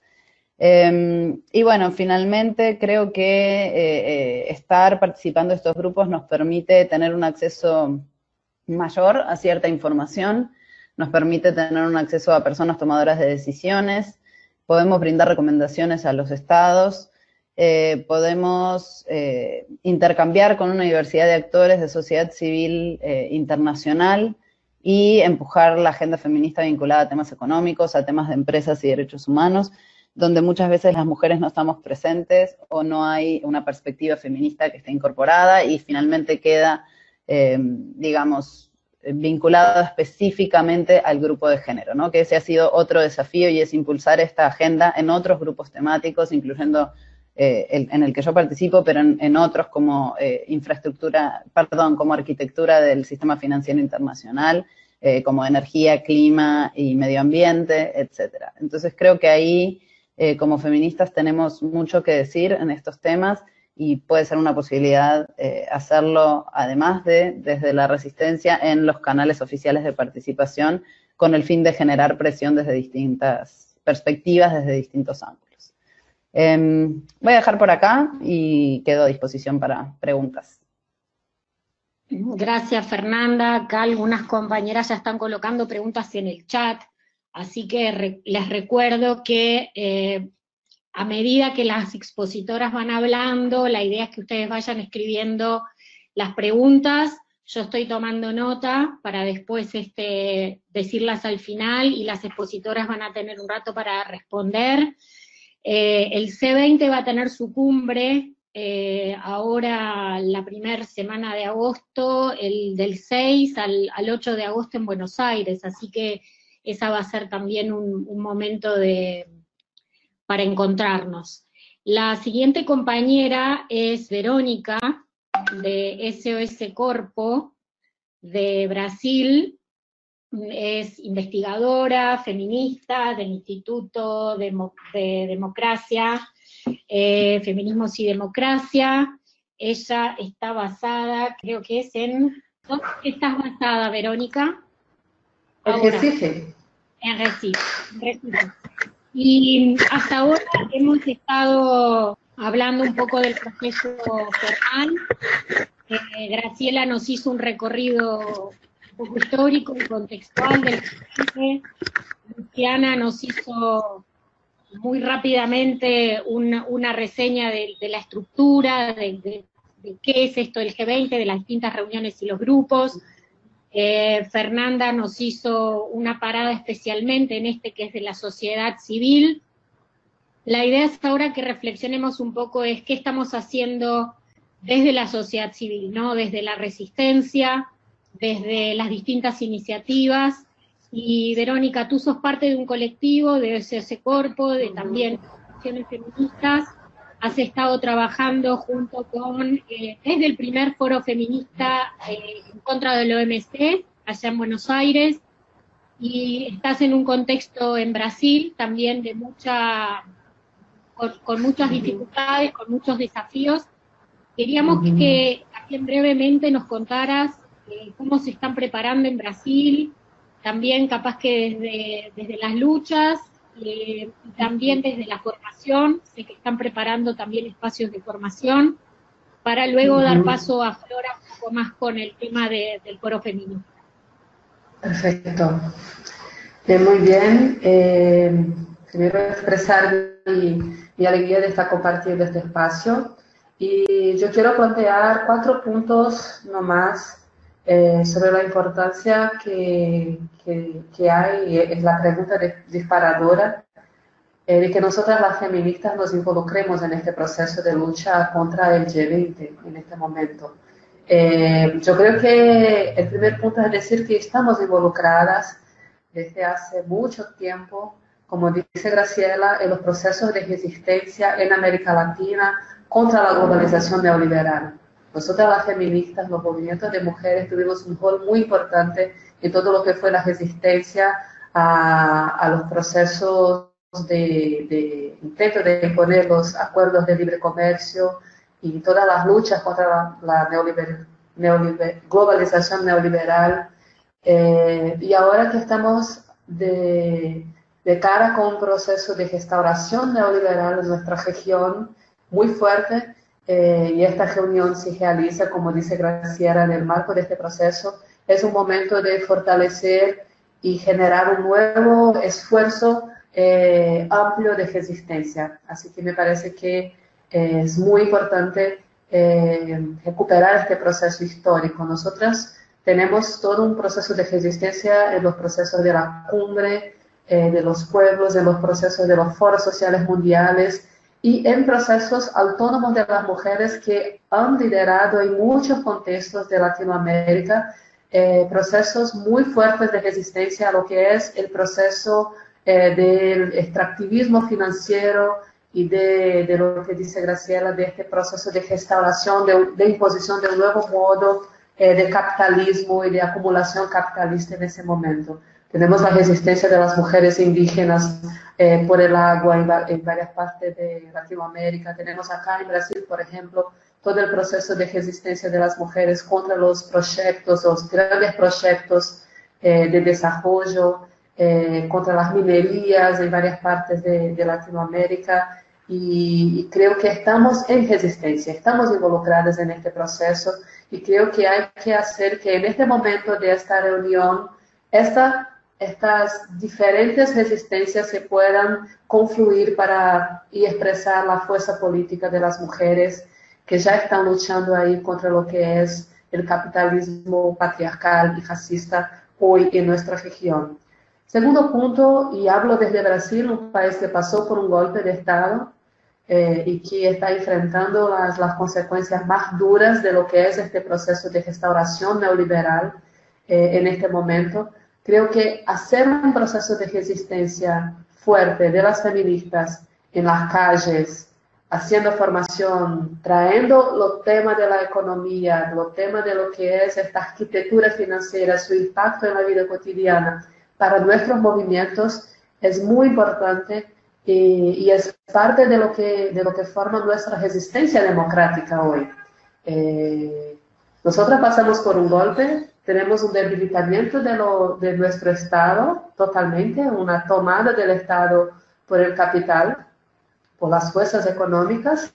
Eh, y bueno, finalmente creo que eh, eh, estar participando de estos grupos nos permite tener un acceso mayor a cierta información, nos permite tener un acceso a personas tomadoras de decisiones, podemos brindar recomendaciones a los estados, eh, podemos eh, intercambiar con una diversidad de actores de sociedad civil eh, internacional y empujar la agenda feminista vinculada a temas económicos, a temas de empresas y derechos humanos, donde muchas veces las mujeres no estamos presentes o no hay una perspectiva feminista que esté incorporada y finalmente queda, eh, digamos, vinculado específicamente al grupo de género, ¿no? Que ese ha sido otro desafío y es impulsar esta agenda en otros grupos temáticos, incluyendo eh, el, en el que yo participo, pero en, en otros como eh, infraestructura, perdón, como arquitectura del sistema financiero internacional, eh, como energía, clima y medio ambiente, etcétera. Entonces creo que ahí, eh, como feministas, tenemos mucho que decir en estos temas y puede ser una posibilidad eh, hacerlo, además de desde la resistencia, en los canales oficiales de participación, con el fin de generar presión desde distintas perspectivas, desde distintos ángulos. Eh, voy a dejar por acá y quedo a disposición para preguntas. Gracias, Fernanda. Acá algunas compañeras ya están colocando preguntas en el chat, así que re les recuerdo que eh, a medida que las expositoras van hablando, la idea es que ustedes vayan escribiendo las preguntas. Yo estoy tomando nota para después este, decirlas al final, y las expositoras van a tener un rato para responder. Eh, el C veinte va a tener su cumbre eh, ahora la primera semana de agosto, el del seis al, al ocho de agosto en Buenos Aires, así que esa va a ser también un, un momento de, para encontrarnos. La siguiente compañera es Verónica, de S O S Corpo, de Brasil. Es investigadora, feminista del Instituto de, de Democracia, eh, Feminismos y Democracia. Ella está basada, creo que es en... ¿Dónde estás basada, Verónica? En Recife. En Recife, en Recife. Y hasta ahora hemos estado hablando un poco del proceso formal. Eh, Graciela nos hizo un recorrido un poco histórico y contextual del presente. Luciana nos hizo muy rápidamente una, una reseña de, de la estructura, de, de, de qué es esto del G veinte, de las distintas reuniones y los grupos. Eh, Fernanda nos hizo una parada especialmente en este que es de la sociedad civil. La idea es ahora que reflexionemos un poco es qué estamos haciendo desde la sociedad civil, ¿no? Desde la resistencia, desde las distintas iniciativas. Y Verónica, tú sos parte de un colectivo, de S O S Corpo, de también acciones feministas. Has estado trabajando junto con, eh, desde el primer foro feminista eh, en contra del O M C, allá en Buenos Aires, y estás en un contexto en Brasil también de mucha, con, con muchas dificultades, con muchos desafíos. Queríamos uh-huh. que también brevemente nos contaras eh, cómo se están preparando en Brasil, también capaz que desde, desde las luchas, Eh, también desde la formación, sé que están preparando también espacios de formación, para luego uh-huh. dar paso a Flora un poco más con el tema de, del foro feminista. Perfecto. Bien, muy bien. Eh, quiero expresar mi, mi alegría de estar compartiendo este espacio, y yo quiero plantear cuatro puntos nomás Eh, sobre la importancia que, que, que hay, es la pregunta de, disparadora, eh, de que nosotras las feministas nos involucremos en este proceso de lucha contra el G veinte en este momento. Eh, yo creo que el primer punto es decir que estamos involucradas desde hace mucho tiempo, como dice Graciela, en los procesos de resistencia en América Latina contra la globalización neoliberal. Nosotras las feministas, los movimientos de mujeres, tuvimos un rol muy importante en todo lo que fue la resistencia a, a los procesos de, de intento de imponer los acuerdos de libre comercio y todas las luchas contra la, la neoliber, neoliber, globalización neoliberal. Eh, y ahora que estamos de, de cara con un proceso de restauración neoliberal en nuestra región muy fuerte, Eh, y esta reunión se realiza, como dice Graciela, en el marco de este proceso, es un momento de fortalecer y generar un nuevo esfuerzo eh, amplio de resistencia. Así que me parece que eh, es muy importante eh, recuperar este proceso histórico. Nosotras tenemos todo un proceso de resistencia en los procesos de la cumbre, eh, de los pueblos, en los procesos de los foros sociales mundiales, y en procesos autónomos de las mujeres que han liderado en muchos contextos de Latinoamérica eh, procesos muy fuertes de resistencia a lo que es el proceso eh, del extractivismo financiero y de, de lo que dice Graciela, de este proceso de restauración, de, de imposición de un nuevo modo eh, de capitalismo y de acumulación capitalista en ese momento. Tenemos la resistencia de las mujeres indígenas eh, por el agua en, en varias partes de Latinoamérica. Tenemos acá en Brasil, por ejemplo, todo el proceso de resistencia de las mujeres contra los proyectos, los grandes proyectos eh, de desarrollo, eh, contra las minerías en varias partes de, de Latinoamérica. Y, y creo que estamos en resistencia, estamos involucradas en este proceso y creo que hay que hacer que en este momento de esta reunión, esta estas diferentes resistencias se puedan confluir para y expresar la fuerza política de las mujeres que ya están luchando ahí contra lo que es el capitalismo patriarcal y racista hoy en nuestra región. Segundo punto, y hablo desde Brasil, un país que pasó por un golpe de Estado eh, y que está enfrentando las, las consecuencias más duras de lo que es este proceso de restauración neoliberal eh, en este momento. Creo que hacer un proceso de resistencia fuerte de las feministas en las calles, haciendo formación, trayendo los temas de la economía, los temas de lo que es esta arquitectura financiera, su impacto en la vida cotidiana para nuestros movimientos es muy importante y, y es parte de lo, que, de lo que forma nuestra resistencia democrática hoy. Eh, nosotras pasamos por un golpe. Tenemos un debilitamiento de, lo, de nuestro Estado totalmente, una tomada del Estado por el capital, por las fuerzas económicas,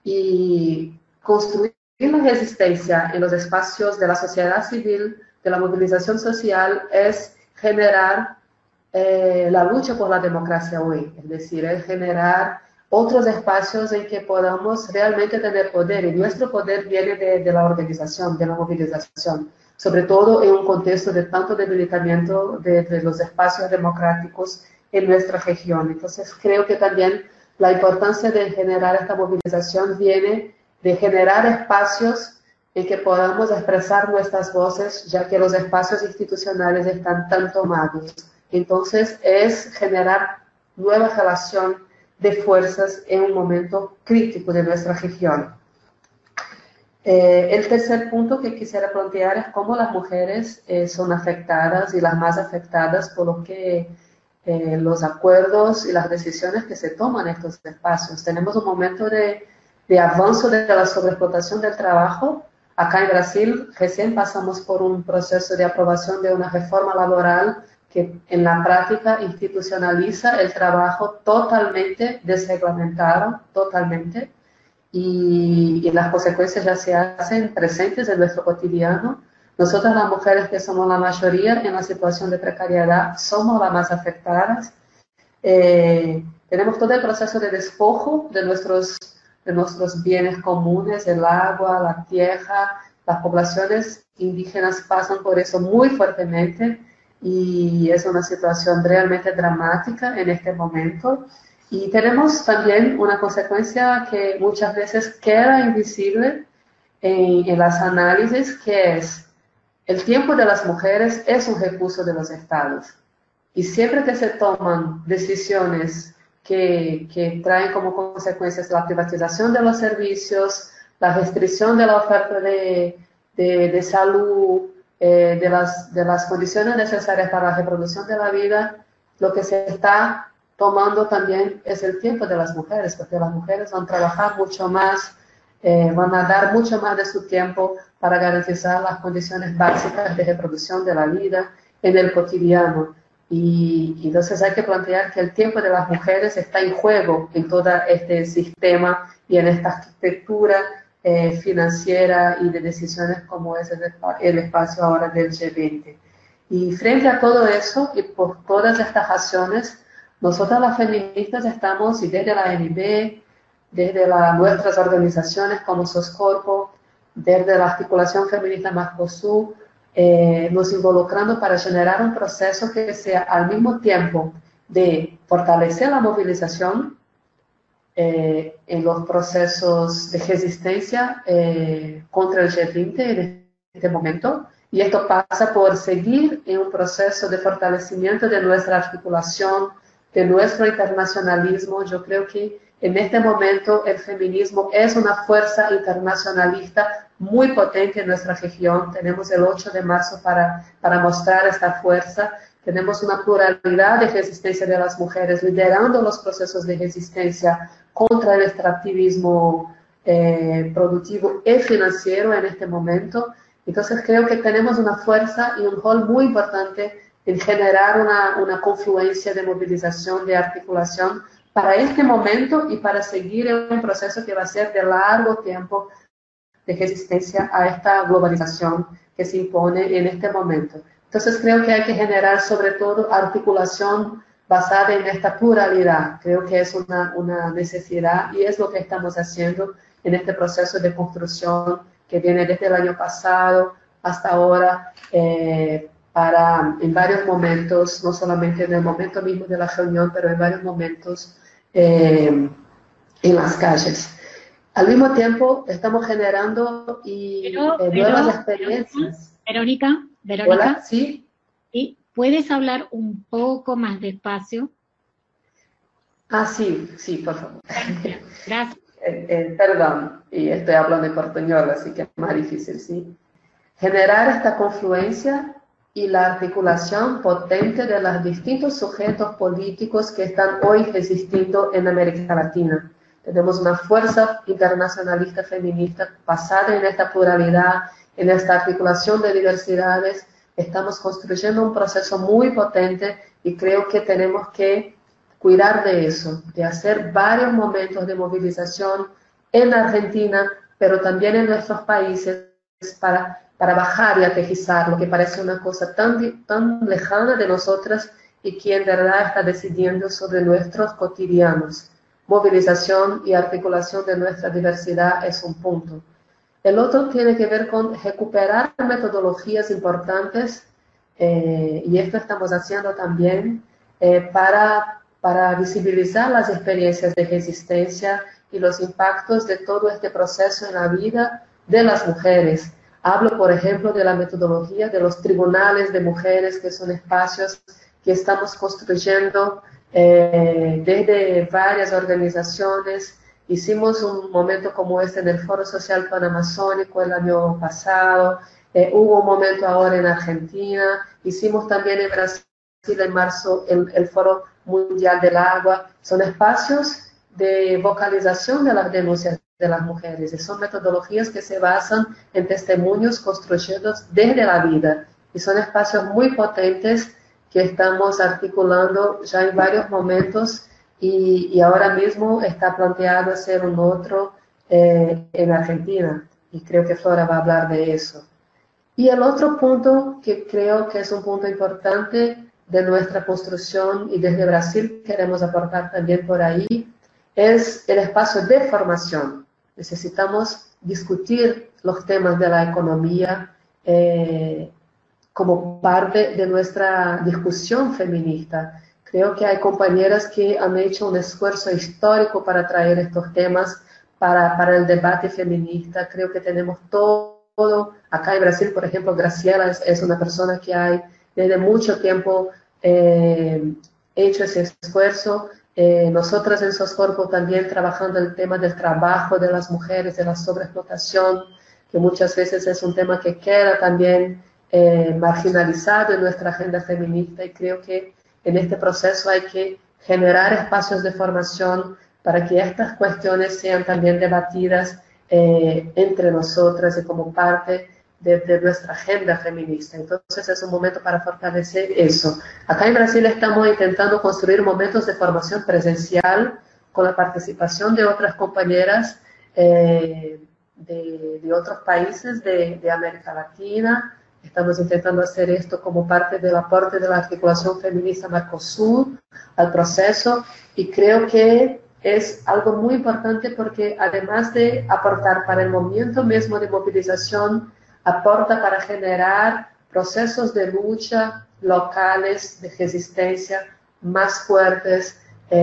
y construir la resistencia en los espacios de la sociedad civil, de la movilización social, es generar eh, la lucha por la democracia hoy, es decir, es generar otros espacios en que podamos realmente tener poder, y nuestro poder viene de, de la organización, de la movilización, sobre todo en un contexto de tanto debilitamiento de, de los espacios democráticos en nuestra región. Entonces, creo que también la importancia de generar esta movilización viene de generar espacios en que podamos expresar nuestras voces, ya que los espacios institucionales están tan tomados. Entonces, es generar nueva relación de fuerzas en un momento crítico de nuestra región. Eh, el tercer punto que quisiera plantear es cómo las mujeres eh, son afectadas y las más afectadas por lo que eh, los acuerdos y las decisiones que se toman en estos espacios. Tenemos un momento de, de avance de la sobreexplotación del trabajo. Acá en Brasil recién pasamos por un proceso de aprobación de una reforma laboral que en la práctica institucionaliza el trabajo totalmente desreglamentado, totalmente. Y, y las consecuencias ya se hacen presentes en nuestro cotidiano. Nosotras, las mujeres que somos la mayoría en la situación de precariedad, somos las más afectadas. Eh, tenemos todo el proceso de despojo de nuestros, de nuestros bienes comunes, el agua, la tierra. Las poblaciones indígenas pasan por eso muy fuertemente y es una situación realmente dramática en este momento. Y tenemos también una consecuencia que muchas veces queda invisible en, en las análisis, que es el tiempo de las mujeres es un recurso de los estados. Y siempre que se toman decisiones que, que traen como consecuencias la privatización de los servicios, la restricción de la oferta de, de, de salud, eh, de, las, de las condiciones necesarias para la reproducción de la vida, lo que se está tomando también es el tiempo de las mujeres, porque las mujeres van a trabajar mucho más, eh, van a dar mucho más de su tiempo para garantizar las condiciones básicas de reproducción de la vida en el cotidiano. Y, y entonces hay que plantear que el tiempo de las mujeres está en juego en todo este sistema y en esta arquitectura eh, financiera y de decisiones como es el, el espacio ahora del G veinte. Y frente a todo eso, y por todas estas razones, nosotras las feministas estamos, y desde la A N B, desde la, nuestras organizaciones como SOSCORPO, desde la articulación feminista Marcosur, eh, nos involucrando para generar un proceso que sea al mismo tiempo de fortalecer la movilización eh, en los procesos de resistencia eh, contra el G veinte en este momento, y esto pasa por seguir en un proceso de fortalecimiento de nuestra articulación, de nuestro internacionalismo. Yo creo que en este momento el feminismo es una fuerza internacionalista muy potente en nuestra región. Tenemos el ocho de marzo para, para mostrar esta fuerza. Tenemos una pluralidad de resistencia de las mujeres liderando los procesos de resistencia contra el extractivismo eh, productivo y financiero en este momento. Entonces creo que tenemos una fuerza y un rol muy importante en generar una, una confluencia de movilización, de articulación para este momento y para seguir en un proceso que va a ser de largo tiempo de resistencia a esta globalización que se impone en este momento. Entonces creo que hay que generar sobre todo articulación basada en esta pluralidad. Creo que es una, una necesidad y es lo que estamos haciendo en este proceso de construcción que viene desde el año pasado hasta ahora, eh, para en varios momentos, no solamente en el momento mismo de la reunión, pero en varios momentos eh, en las calles. Al mismo tiempo, estamos generando y, pero, eh, pero, nuevas experiencias. Verónica, Verónica, Hola, ¿sí? ¿sí? ¿Puedes hablar un poco más despacio? Ah, sí, sí, por favor. Gracias. Gracias. Eh, eh, perdón, y estoy hablando en portuñol, así que es más difícil, ¿sí? Generar esta confluencia y la articulación potente de los distintos sujetos políticos que están hoy resistiendo en América Latina. Tenemos una fuerza internacionalista feminista basada en esta pluralidad, en esta articulación de diversidades. Estamos construyendo un proceso muy potente y creo que tenemos que cuidar de eso, de hacer varios momentos de movilización en Argentina, pero también en nuestros países para, para bajar y aterrizar lo que parece una cosa tan, tan lejana de nosotras y que en verdad está decidiendo sobre nuestros cotidianos. Movilización y articulación de nuestra diversidad es un punto. El otro tiene que ver con recuperar metodologías importantes, eh, y esto estamos haciendo también, eh, para, para visibilizar las experiencias de resistencia y los impactos de todo este proceso en la vida de las mujeres. Hablo, por ejemplo, de la metodología de los tribunales de mujeres, que son espacios que estamos construyendo eh, desde varias organizaciones. Hicimos un momento como este en el Foro Social Panamazónico el año pasado, eh, hubo un momento ahora en Argentina, hicimos también en Brasil en marzo el, el Foro Mundial del Agua. Son espacios de vocalización de las denuncias de las mujeres y son metodologías que se basan en testimonios construidos desde la vida y son espacios muy potentes que estamos articulando ya en varios momentos. Y, y ahora mismo está planteado hacer un otro eh, en Argentina, y creo que Flora va a hablar de eso. Y el otro punto que creo que es un punto importante de nuestra construcción, y desde Brasil queremos aportar también por ahí, es el espacio de formación. Necesitamos discutir los temas de la economía eh, como parte de nuestra discusión feminista. Creo que hay compañeras que han hecho un esfuerzo histórico para traer estos temas para, para el debate feminista. Creo que tenemos todo, todo. Acá en Brasil, por ejemplo, Graciela es, es una persona que hay desde mucho tiempo eh, hecho ese esfuerzo. Eh, nosotras en Soscorpo también trabajando el tema del trabajo de las mujeres, de la sobreexplotación, que muchas veces es un tema que queda también eh, marginalizado en nuestra agenda feminista, y creo que en este proceso hay que generar espacios de formación para que estas cuestiones sean también debatidas eh, entre nosotras y como parte de, de nuestra agenda feminista. Entonces es un momento para fortalecer eso. Acá en Brasil estamos intentando construir momentos de formación presencial con la participación de otras compañeras eh, de, de otros países de, de América Latina. Estamos intentando hacer esto como parte del aporte de la articulación feminista Mercosur al proceso, y creo que es algo muy importante porque además de aportar para el movimiento mismo de movilización, aporta para generar procesos de lucha locales, de resistencia más fuertes,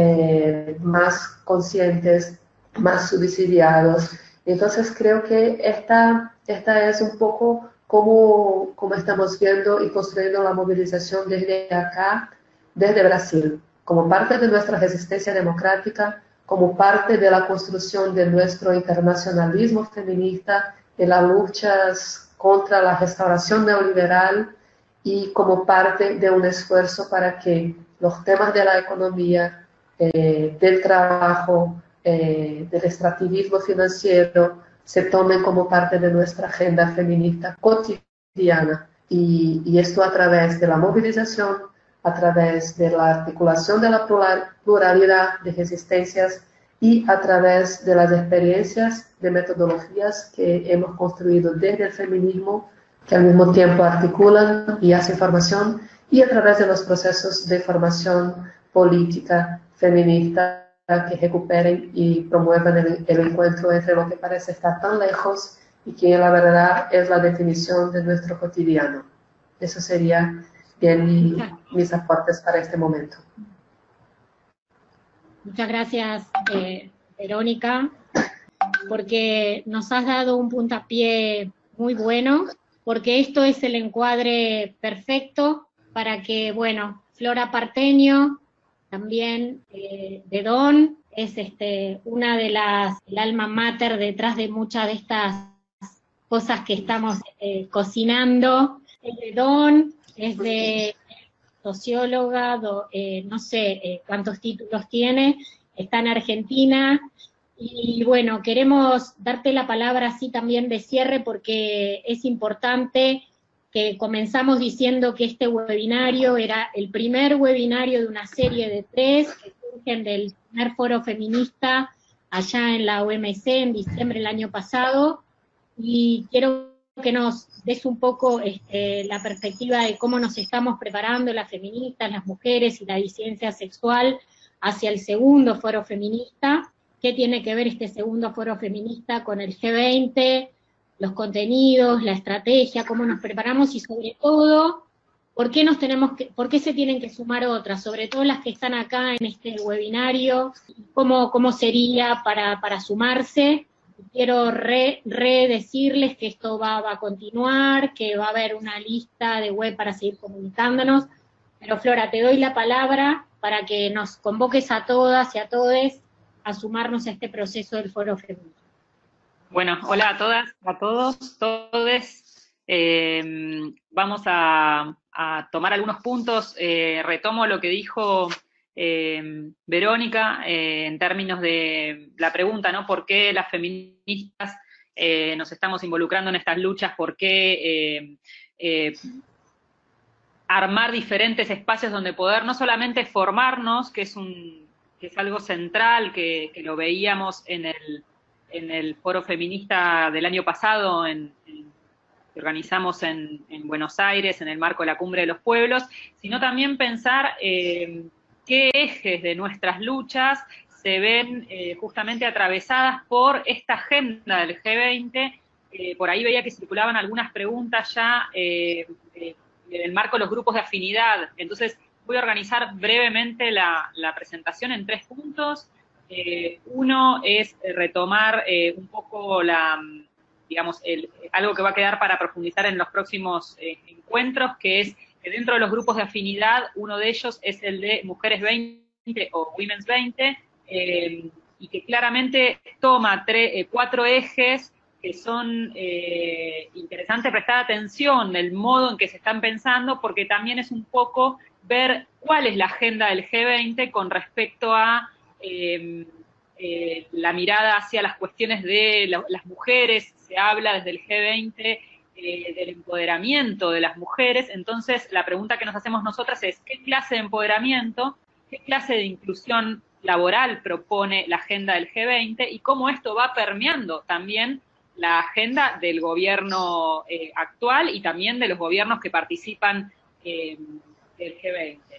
eh, más conscientes, más subsidiados. Entonces creo que esta, esta es un poco Como, como estamos viendo y construyendo la movilización desde acá, desde Brasil, como parte de nuestra resistencia democrática, como parte de la construcción de nuestro internacionalismo feminista, de las luchas contra la restauración neoliberal y como parte de un esfuerzo para que los temas de la economía, eh, del trabajo, eh, del extractivismo financiero, se tomen como parte de nuestra agenda feminista cotidiana. Y, y esto a través de la movilización, a través de la articulación de la pluralidad de resistencias y a través de las experiencias de metodologías que hemos construido desde el feminismo, que al mismo tiempo articulan y hacen formación, y a través de los procesos de formación política feminista que recuperen y promuevan el, el encuentro entre lo que parece estar tan lejos y que la verdad es la definición de nuestro cotidiano. Eso sería bien mi, mis aportes para este momento. Muchas gracias, eh, Verónica, porque nos has dado un puntapié muy bueno, porque esto es el encuadre perfecto para que, bueno, Flora Parteño, también eh, de Don, es este, una de las, el alma mater detrás de muchas de estas cosas que estamos eh, cocinando. Es de Don, es de socióloga, do, eh, no sé eh, cuántos títulos tiene, está en Argentina, y bueno, queremos darte la palabra así también de cierre, porque es importante que comenzamos diciendo que este webinario era el primer webinario de una serie de tres que surgen del primer foro feminista allá en la O M C en diciembre del año pasado, y quiero que nos des un poco este, la perspectiva de cómo nos estamos preparando las feministas, las mujeres y la disidencia sexual hacia el segundo foro feminista. ¿Qué tiene que ver este segundo foro feminista con el G veinte, los contenidos, la estrategia, cómo nos preparamos y sobre todo, por qué nos tenemos que, por qué se tienen que sumar otras, sobre todo las que están acá en este webinario, cómo, cómo sería para, para sumarse? Quiero re, re decirles que esto va, va a continuar, que va a haber una lista de web para seguir comunicándonos, pero Flora, te doy la palabra para que nos convoques a todas y a todos a sumarnos a este proceso del foro feminista. Bueno, hola a todas, a todos, todes. Eh, vamos a, a tomar algunos puntos. Eh, retomo lo que dijo eh, Verónica eh, en términos de la pregunta, ¿no? ¿Por qué las feministas eh, nos estamos involucrando en estas luchas? ¿Por qué eh, eh, armar diferentes espacios donde poder no solamente formarnos, que es un que es algo central, que, que lo veíamos en el en el foro feminista del año pasado, en, en, que organizamos en, en Buenos Aires, en el marco de la Cumbre de los Pueblos, sino también pensar eh, qué ejes de nuestras luchas se ven eh, justamente atravesadas por esta agenda del G veinte. Eh, por ahí veía que circulaban algunas preguntas ya eh, eh, en el marco de los grupos de afinidad. Entonces voy a organizar brevemente la, la presentación en tres puntos. Eh, uno es retomar eh, un poco la, digamos, el, algo que va a quedar para profundizar en los próximos eh, encuentros, que es que dentro de los grupos de afinidad, uno de ellos es el de Mujeres veinte o Women's veinte, eh, y que claramente toma tres, eh, cuatro ejes que son eh, interesantes prestar atención el modo en que se están pensando, porque también es un poco ver cuál es la agenda del G veinte con respecto a Eh, eh, la mirada hacia las cuestiones de la, las mujeres. Se habla desde el G veinte eh, del empoderamiento de las mujeres. Entonces la pregunta que nos hacemos nosotras es ¿qué clase de empoderamiento, qué clase de inclusión laboral propone la agenda del G veinte y cómo esto va permeando también la agenda del gobierno eh, actual y también de los gobiernos que participan eh, del G veinte?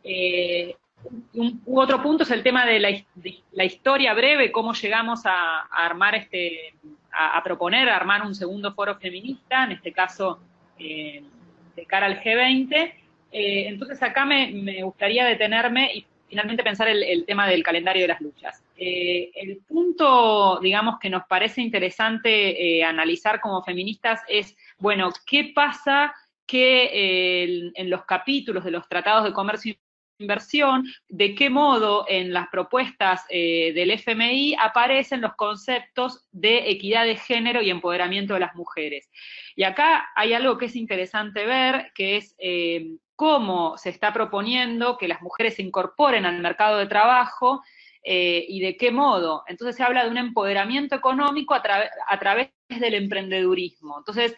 Eh, Un, un otro punto es el tema de la, de la historia breve, cómo llegamos a, a armar este, a, a proponer, a armar un segundo foro feminista, en este caso eh, de cara al G veinte. Eh, entonces acá me, me gustaría detenerme y finalmente pensar el, el tema del calendario de las luchas. Eh, el punto, digamos, que nos parece interesante eh, analizar como feministas es, bueno, ¿qué pasa que eh, en los capítulos de los tratados de comercio inversión, de qué modo en las propuestas eh, del F M I aparecen los conceptos de equidad de género y empoderamiento de las mujeres. Y acá hay algo que es interesante ver, que es eh, cómo se está proponiendo que las mujeres se incorporen al mercado de trabajo eh, y de qué modo. Entonces se habla de un empoderamiento económico a, tra a través del emprendedurismo. Entonces,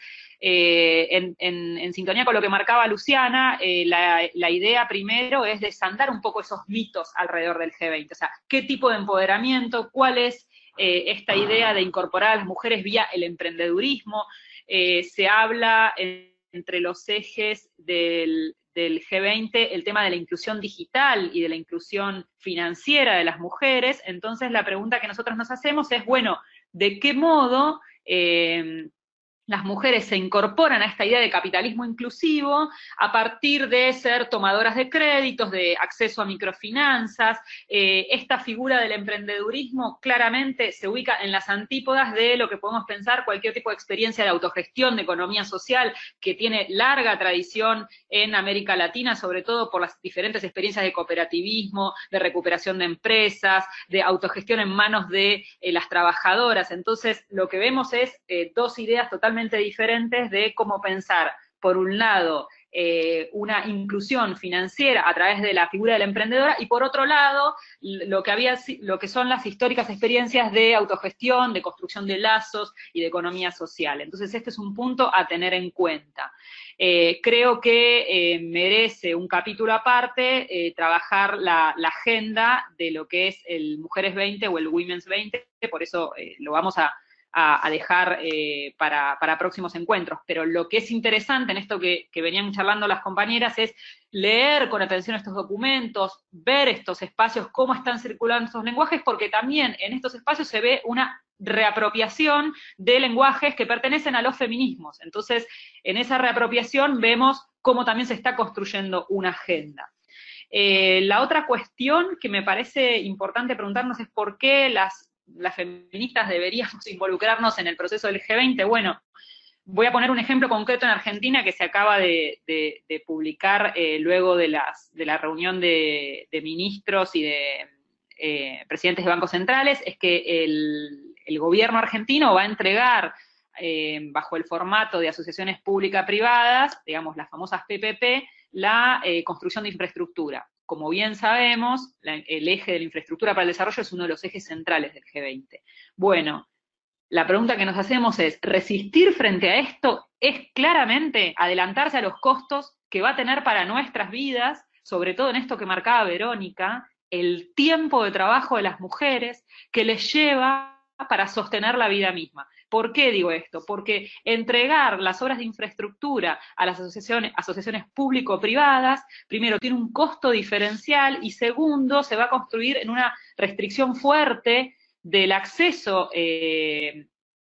eh, en, en, en sintonía con lo que marcaba Luciana, eh, la, la idea primero es desandar un poco esos mitos alrededor del G veinte. O sea, qué tipo de empoderamiento, cuál es eh, esta idea de incorporar a las mujeres vía el emprendedurismo. Eh, se habla en, entre los ejes del, del G veinte el tema de la inclusión digital y de la inclusión financiera de las mujeres. Entonces la pregunta que nosotros nos hacemos es, bueno, ¿de qué modo eh, las mujeres se incorporan a esta idea de capitalismo inclusivo a partir de ser tomadoras de créditos, de acceso a microfinanzas? Eh, esta figura del emprendedurismo claramente se ubica en las antípodas de lo que podemos pensar cualquier tipo de experiencia de autogestión, de economía social, que tiene larga tradición en América Latina, sobre todo por las diferentes experiencias de cooperativismo, de recuperación de empresas, de autogestión en manos de eh, las trabajadoras. Entonces, lo que vemos es eh, dos ideas totalmente diferentes de cómo pensar, por un lado, eh, una inclusión financiera a través de la figura de la emprendedora, y por otro lado, lo que, había, lo que son las históricas experiencias de autogestión, de construcción de lazos y de economía social. Entonces, este es un punto a tener en cuenta. Eh, creo que eh, merece un capítulo aparte eh, trabajar la, la agenda de lo que es el Mujeres veinte o el Women's veinte, por eso eh, lo vamos a a, a dejar eh, para, para próximos encuentros. Pero lo que es interesante en esto que, que venían charlando las compañeras es leer con atención estos documentos, ver estos espacios, cómo están circulando estos lenguajes, porque también en estos espacios se ve una reapropiación de lenguajes que pertenecen a los feminismos. Entonces, en esa reapropiación vemos cómo también se está construyendo una agenda. Eh, la otra cuestión que me parece importante preguntarnos es por qué las las feministas deberíamos involucrarnos en el proceso del G veinte. Bueno, voy a poner un ejemplo concreto en Argentina que se acaba de, de, de publicar eh, luego de, las, de la reunión de, de ministros y de eh, presidentes de bancos centrales, es que el, el gobierno argentino va a entregar eh, bajo el formato de asociaciones pública-privadas, digamos las famosas P P P, la eh, construcción de infraestructura. Como bien sabemos, la, el eje de la infraestructura para el desarrollo es uno de los ejes centrales del G veinte. Bueno, la pregunta que nos hacemos es, ¿resistir frente a esto es claramente adelantarse a los costos que va a tener para nuestras vidas, sobre todo en esto que marcaba Verónica, el tiempo de trabajo de las mujeres que les lleva para sostener la vida misma? ¿Por qué digo esto? Porque entregar las obras de infraestructura a las asociaciones, asociaciones público-privadas, primero, tiene un costo diferencial, y segundo, se va a construir en una restricción fuerte del acceso eh,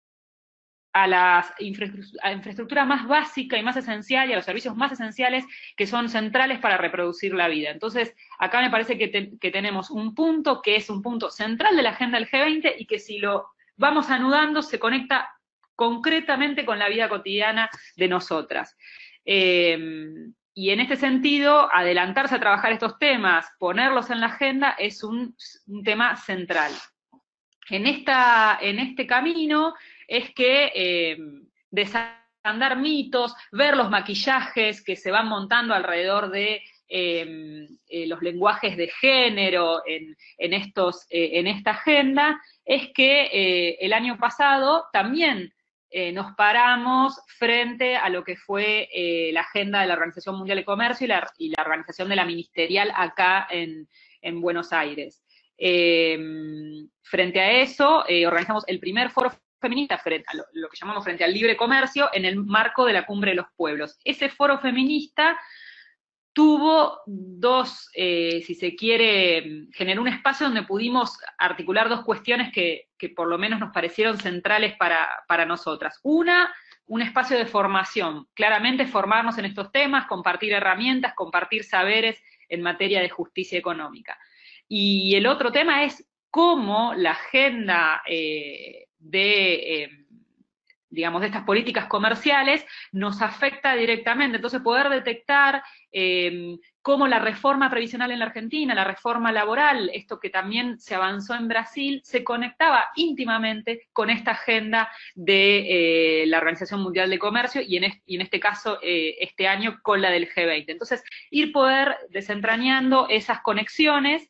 a la infraestructura, infraestructura más básica y más esencial, y a los servicios más esenciales que son centrales para reproducir la vida. Entonces, acá me parece que, te, que tenemos un punto que es un punto central de la agenda del G veinte, y que si lo vamos anudando se conecta concretamente con la vida cotidiana de nosotras. Eh, y en este sentido, adelantarse a trabajar estos temas, ponerlos en la agenda, es un, un tema central. En, esta, en este camino es que eh, desandar mitos, ver los maquillajes que se van montando alrededor de eh, eh, los lenguajes de género en, en, estos, eh, en esta agenda, es que eh, el año pasado también eh, nos paramos frente a lo que fue eh, la agenda de la Organización Mundial de Comercio y la, y la organización de la ministerial acá en, en Buenos Aires. Eh, frente a eso, eh, organizamos el primer foro feminista, frente a lo, lo que llamamos frente al libre comercio, en el marco de la Cumbre de los Pueblos. Ese foro feminista tuvo dos, eh, si se quiere, generó un espacio donde pudimos articular dos cuestiones que, que por lo menos nos parecieron centrales para, para nosotras. Una, un espacio de formación, claramente formarnos en estos temas, compartir herramientas, compartir saberes en materia de justicia económica. Y el otro tema es cómo la agenda eh, de, eh, digamos, de estas políticas comerciales, nos afecta directamente. Entonces, poder detectar eh, cómo la reforma previsional en la Argentina, la reforma laboral, esto que también se avanzó en Brasil, se conectaba íntimamente con esta agenda de eh, la Organización Mundial de Comercio, y en, este, y en este caso, eh, este año, con la del G veinte. Entonces, ir poder desentrañando esas conexiones.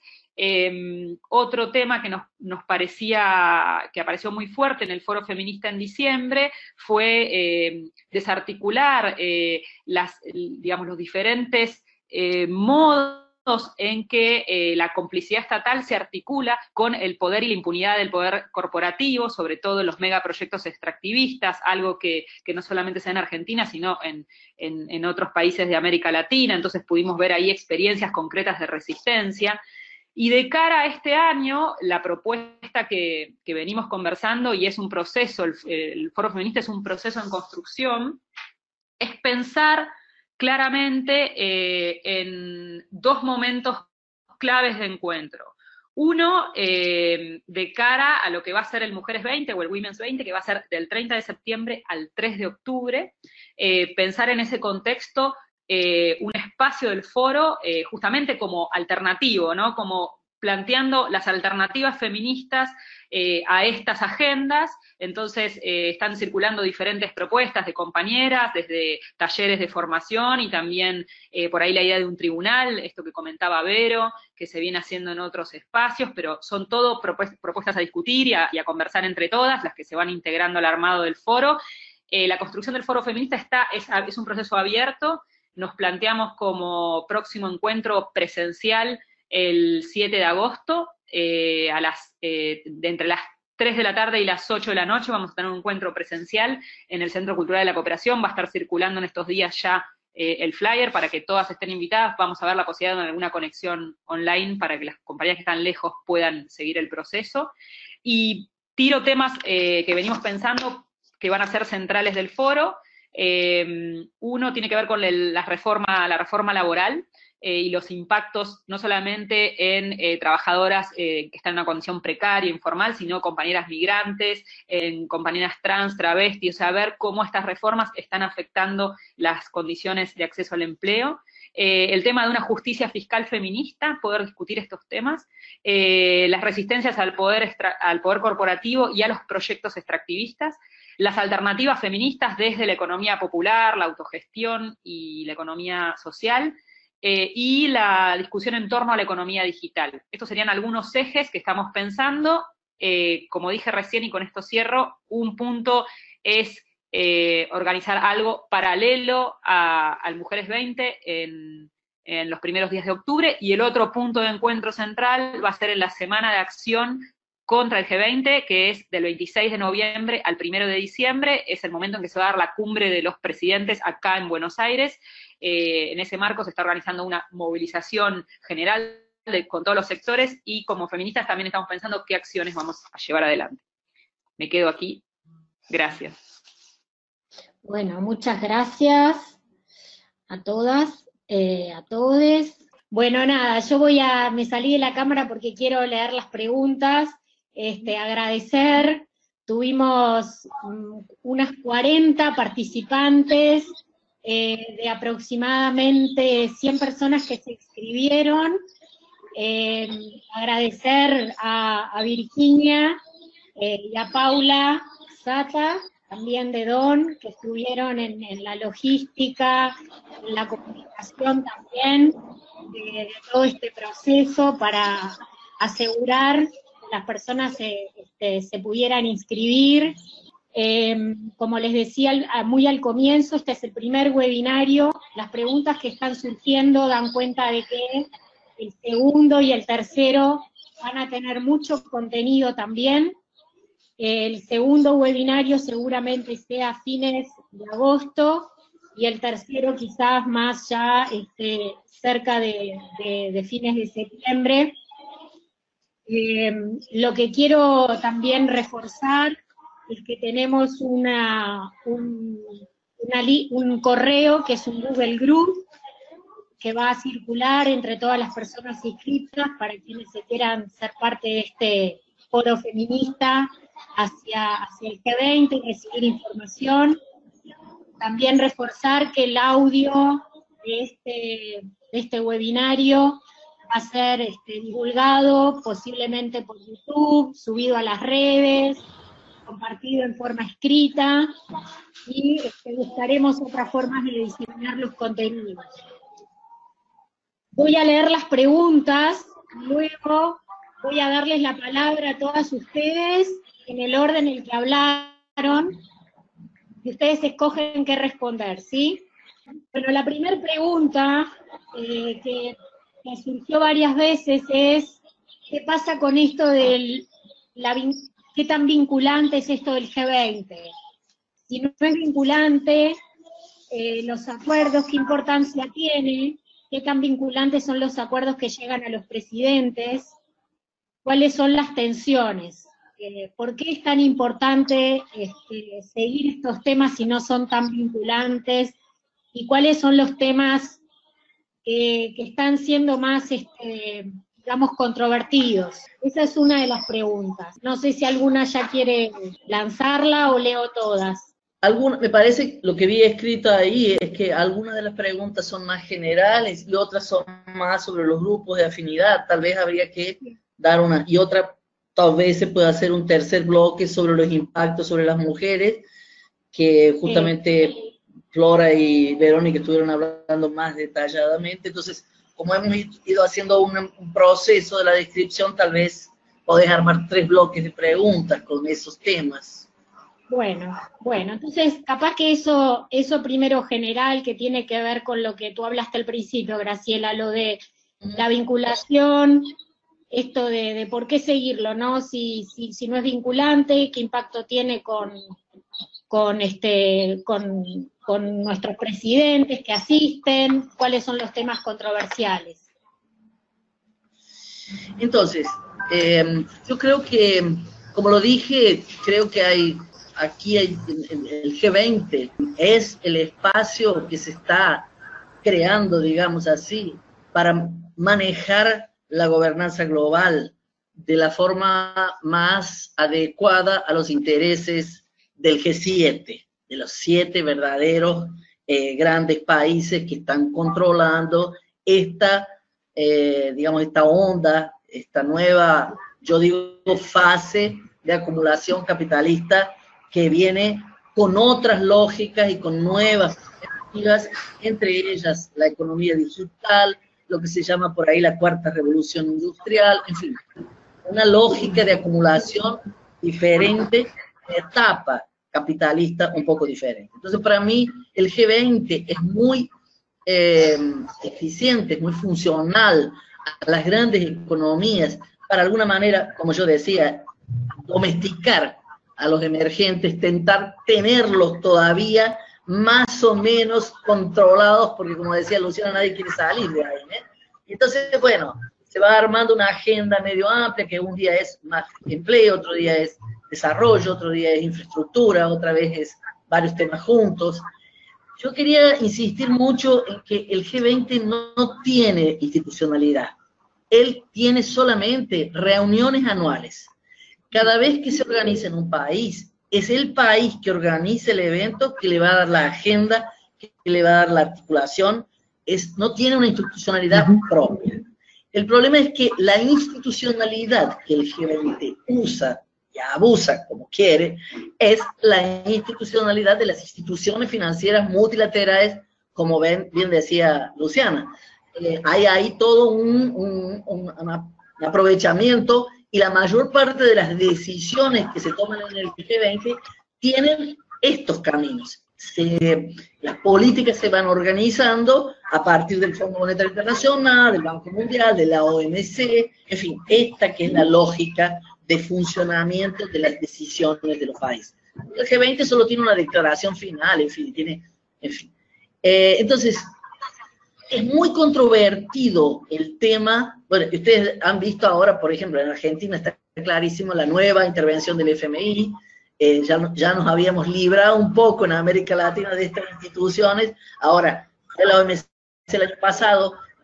Eh, otro tema que nos, nos parecía, que apareció muy fuerte en el Foro Feminista en diciembre, fue eh, desarticular eh, las, digamos, los diferentes eh, modos en que eh, la complicidad estatal se articula con el poder y la impunidad del poder corporativo, sobre todo en los megaproyectos extractivistas, algo que, que no solamente se da en Argentina, sino en, en, en otros países de América Latina. Entonces pudimos ver ahí experiencias concretas de resistencia. Y de cara a este año, la propuesta que, que venimos conversando, y es un proceso, el, el Foro Feminista es un proceso en construcción, es pensar claramente eh, en dos momentos claves de encuentro. Uno, eh, de cara a lo que va a ser el Mujeres veinte o el Women's veinte, que va a ser del treinta de septiembre al tres de octubre, eh, pensar en ese contexto Eh, un espacio del foro eh, justamente como alternativo, ¿no? Como planteando las alternativas feministas eh, a estas agendas. Entonces eh, están circulando diferentes propuestas de compañeras, desde talleres de formación, y también eh, por ahí la idea de un tribunal, esto que comentaba Vero, que se viene haciendo en otros espacios, pero son todo propuestas a discutir y a, y a conversar entre todas, las que se van integrando al armado del foro. Eh, la construcción del Foro Feminista está, es, es un proceso abierto. Nos planteamos como próximo encuentro presencial el siete de agosto, eh, a las, eh, de entre las tres de la tarde y las ocho de la noche vamos a tener un encuentro presencial en el Centro Cultural de la Cooperación. Va a estar circulando en estos días ya eh, el flyer para que todas estén invitadas. Vamos a ver la posibilidad de alguna conexión online para que las compañeras que están lejos puedan seguir el proceso. Y tiro temas eh, que venimos pensando que van a ser centrales del foro. Eh, uno tiene que ver con el, la, reforma, la reforma laboral eh, y los impactos no solamente en eh, trabajadoras eh, que están en una condición precaria, informal, sino compañeras migrantes, en compañeras trans, travestis, o sea, ver cómo estas reformas están afectando las condiciones de acceso al empleo. Eh, el tema de una justicia fiscal feminista, poder discutir estos temas, eh, las resistencias al poder, extra, al poder corporativo y a los proyectos extractivistas, las alternativas feministas desde la economía popular, la autogestión y la economía social, eh, y la discusión en torno a la economía digital. Estos serían algunos ejes que estamos pensando. Eh, como dije recién, y con esto cierro, un punto es eh, organizar algo paralelo a, al Mujeres veinte en, en los primeros días de octubre, y el otro punto de encuentro central va a ser en la Semana de Acción contra el G veinte, que es del veintiséis de noviembre al primero de diciembre, es el momento en que se va a dar la cumbre de los presidentes acá en Buenos Aires. Eh, en ese marco se está organizando una movilización general de, con todos los sectores, y como feministas también estamos pensando qué acciones vamos a llevar adelante. Me quedo aquí. Gracias. Bueno, muchas gracias a todas, eh, a todes. Bueno, nada, yo voy a, me salí de la cámara porque quiero leer las preguntas. Este, agradecer, tuvimos um, unas cuarenta participantes, eh, de aproximadamente cien personas que se inscribieron. Eh, agradecer a, a Virginia eh, y a Paula Sata, también de Don, que estuvieron en, en la logística, en la comunicación también, de, de todo este proceso para asegurar las personas se, este, se pudieran inscribir. Eh, como les decía muy al comienzo, este es el primer webinario. Las preguntas que están surgiendo dan cuenta de que el segundo y el tercero van a tener mucho contenido también. El segundo webinario seguramente sea a fines de agosto, y el tercero quizás más ya este, cerca de, de, de fines de septiembre. Eh, lo que quiero también reforzar es que tenemos una, un, una li, un correo que es un Google Group que va a circular entre todas las personas inscritas para quienes se quieran ser parte de este, foro feminista hacia, hacia el G veinte y recibir información. También reforzar que el audio de este, de este webinario va a ser este, divulgado posiblemente por YouTube, subido a las redes, compartido en forma escrita, y este, buscaremos otras formas de diseminar los contenidos. Voy a leer las preguntas, luego voy a darles la palabra a todas ustedes en el orden en el que hablaron, y ustedes escogen qué responder, ¿sí? Bueno, la primera pregunta eh, que, que surgió varias veces es, ¿qué pasa con esto del, la, qué tan vinculante es esto del G veinte? Si no es vinculante, eh, los acuerdos, ¿qué importancia tiene? ¿Qué tan vinculantes son los acuerdos que llegan a los presidentes? ¿Cuáles son las tensiones? Eh, ¿Por qué es tan importante este, seguir estos temas si no son tan vinculantes? ¿Y cuáles son los temas que, que están siendo más, este, digamos, controvertidos? Esa es una de las preguntas. No sé si alguna ya quiere lanzarla o leo todas. Alguna, me parece, lo que vi escrito ahí es que algunas de las preguntas son más generales y otras son más sobre los grupos de afinidad. Tal vez habría que dar una, y otra, tal vez se pueda hacer un tercer bloque sobre los impactos sobre las mujeres, que justamente sí. Flora y Verónica estuvieron hablando más detalladamente. Entonces, como hemos ido haciendo un, un proceso de la descripción, tal vez podés armar tres bloques de preguntas con esos temas. Bueno, bueno, entonces capaz que eso, eso primero general que tiene que ver con lo que tú hablaste al principio, Graciela, lo de la vinculación, esto de, de por qué seguirlo, ¿no? Si, si, si no es vinculante, qué impacto tiene con, con, este, con, con nuestros presidentes que asisten, cuáles son los temas controversiales. Entonces, eh, yo creo que, como lo dije, creo que hay... Aquí hay, el G veinte es el espacio que se está creando, digamos así, para manejar la gobernanza global de la forma más adecuada a los intereses del G siete, de los siete verdaderos eh, grandes países que están controlando esta, eh, digamos, esta onda, esta nueva, yo digo, fase de acumulación capitalista que viene con otras lógicas y con nuevas perspectivas, entre ellas la economía digital, lo que se llama por ahí la cuarta revolución industrial, en fin, una lógica de acumulación diferente, de etapa capitalista un poco diferente. Entonces, para mí, el G veinte es muy eh, eficiente, es muy funcional a las grandes economías, para alguna manera, como yo decía, domesticar a los emergentes, tentar tenerlos todavía más o menos controlados, porque como decía Luciana, nadie quiere salir de ahí, ¿eh? Entonces, bueno, se va armando una agenda medio amplia, que un día es más empleo, otro día es desarrollo, otro día es infraestructura, otra vez es varios temas juntos. Yo quería insistir mucho en que el G veinte no, no tiene institucionalidad, él tiene solamente reuniones anuales. Cada vez que se organiza en un país, es el país que organiza el evento, que le va a dar la agenda, que le va a dar la articulación, es, no tiene una institucionalidad propia. El problema es que la institucionalidad que el G veinte usa y abusa como quiere, es la institucionalidad de las instituciones financieras multilaterales, como ven, bien decía Luciana. Eh, hay ahí todo un, un, un, un aprovechamiento, y la mayor parte de las decisiones que se toman en el G veinte tienen estos caminos. Se, las políticas se van organizando a partir del Fondo Monetario Internacional, del Banco Mundial, de la O M C, en fin, esta que es la lógica de funcionamiento de las decisiones de los países. El G veinte solo tiene una declaración final, en fin, tiene, en fin. Eh, entonces, es muy controvertido el tema. Bueno, ustedes han visto ahora, por ejemplo, en Argentina está clarísimo la nueva intervención del F M I, eh, ya, ya nos habíamos librado un poco en América Latina de estas instituciones, ahora la O M C el año pasado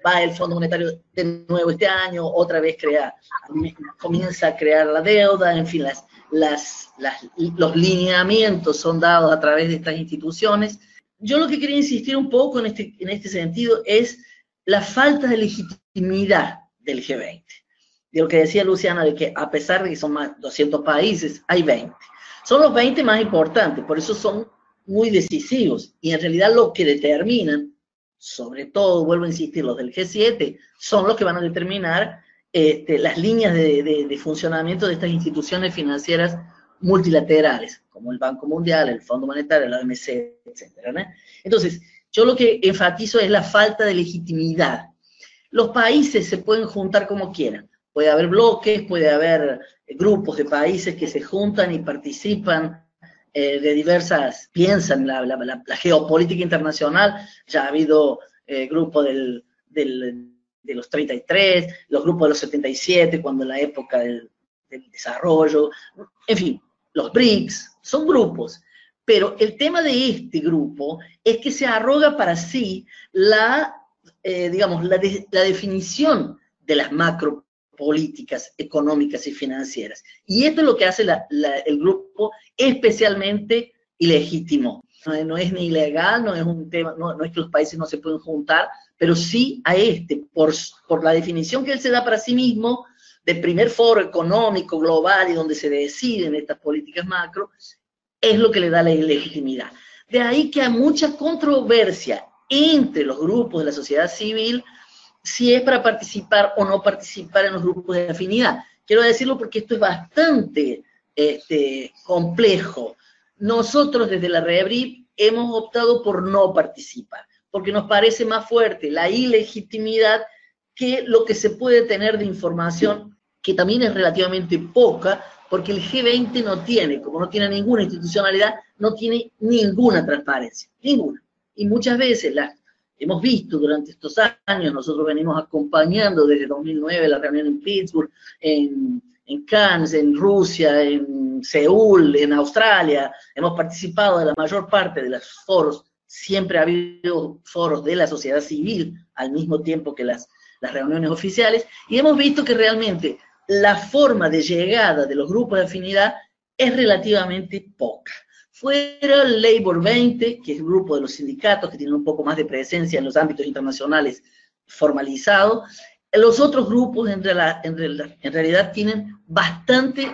va el Fondo Monetario de nuevo este año, otra vez crea, comienza a crear la deuda, en fin, las, las, las, los lineamientos son dados a través de estas instituciones. Yo lo que quería insistir un poco en este, en este sentido es la falta de legitimidad del G veinte. De lo que decía Luciana, de que a pesar de que son más de doscientos países, hay veinte. Son los veinte más importantes, por eso son muy decisivos, y en realidad lo que determinan, sobre todo, vuelvo a insistir, los del G siete, son los que van a determinar este, las líneas de, de, de funcionamiento de estas instituciones financieras multilaterales, como el Banco Mundial, el Fondo Monetario, la O M C, etcétera, ¿no? Entonces, yo lo que enfatizo es la falta de legitimidad. Los países se pueden juntar como quieran. Puede haber bloques, puede haber grupos de países que se juntan y participan eh, de diversas, piensan la, la, la, la geopolítica internacional. Ya ha habido eh, grupos del, del, de los treinta y tres, los grupos de los setenta y siete, cuando en la época del, del desarrollo, en fin, los BRICS, son grupos. Pero el tema de este grupo es que se arroga para sí la, eh, digamos, la, de, la definición de las macropolíticas económicas y financieras. Y esto es lo que hace la, la, el grupo especialmente ilegítimo. No, no es ni ilegal, no es un tema, no, no es que los países no se pueden juntar, pero sí a este, por, por la definición que él se da para sí mismo, del primer foro económico global y donde se deciden estas políticas macro, es lo que le da la ilegitimidad. De ahí que hay mucha controversia entre los grupos de la sociedad civil si es para participar o no participar en los grupos de afinidad. Quiero decirlo porque esto es bastante este, complejo. Nosotros desde la REBRIP hemos optado por no participar, porque nos parece más fuerte la ilegitimidad que lo que se puede tener de información, que también es relativamente poca, porque el G veinte no tiene, como no tiene ninguna institucionalidad, no tiene ninguna transparencia, ninguna. Y muchas veces las hemos visto durante estos años, nosotros venimos acompañando desde dos mil nueve la reunión en Pittsburgh, en, en Cannes, en Rusia, en Seúl, en Australia, hemos participado de la mayor parte de los foros, siempre ha habido foros de la sociedad civil al mismo tiempo que las, las reuniones oficiales, y hemos visto que realmente la forma de llegada de los grupos de afinidad es relativamente poca. Fuera el Labor veinte, que es el grupo de los sindicatos que tienen un poco más de presencia en los ámbitos internacionales formalizados, los otros grupos en, real, en, real, en realidad tienen bastante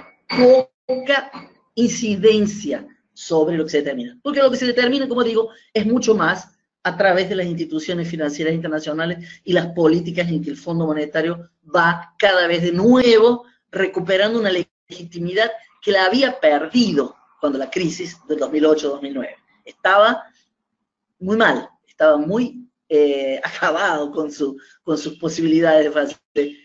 poca incidencia sobre lo que se determina. Porque lo que se determina, como digo, es mucho más a través de las instituciones financieras internacionales y las políticas en que el Fondo Monetario va cada vez de nuevo recuperando una legitimidad que la había perdido cuando la crisis del dos mil ocho dos mil nueve. Estaba muy mal, estaba muy eh, acabado con, su, con sus posibilidades de fase.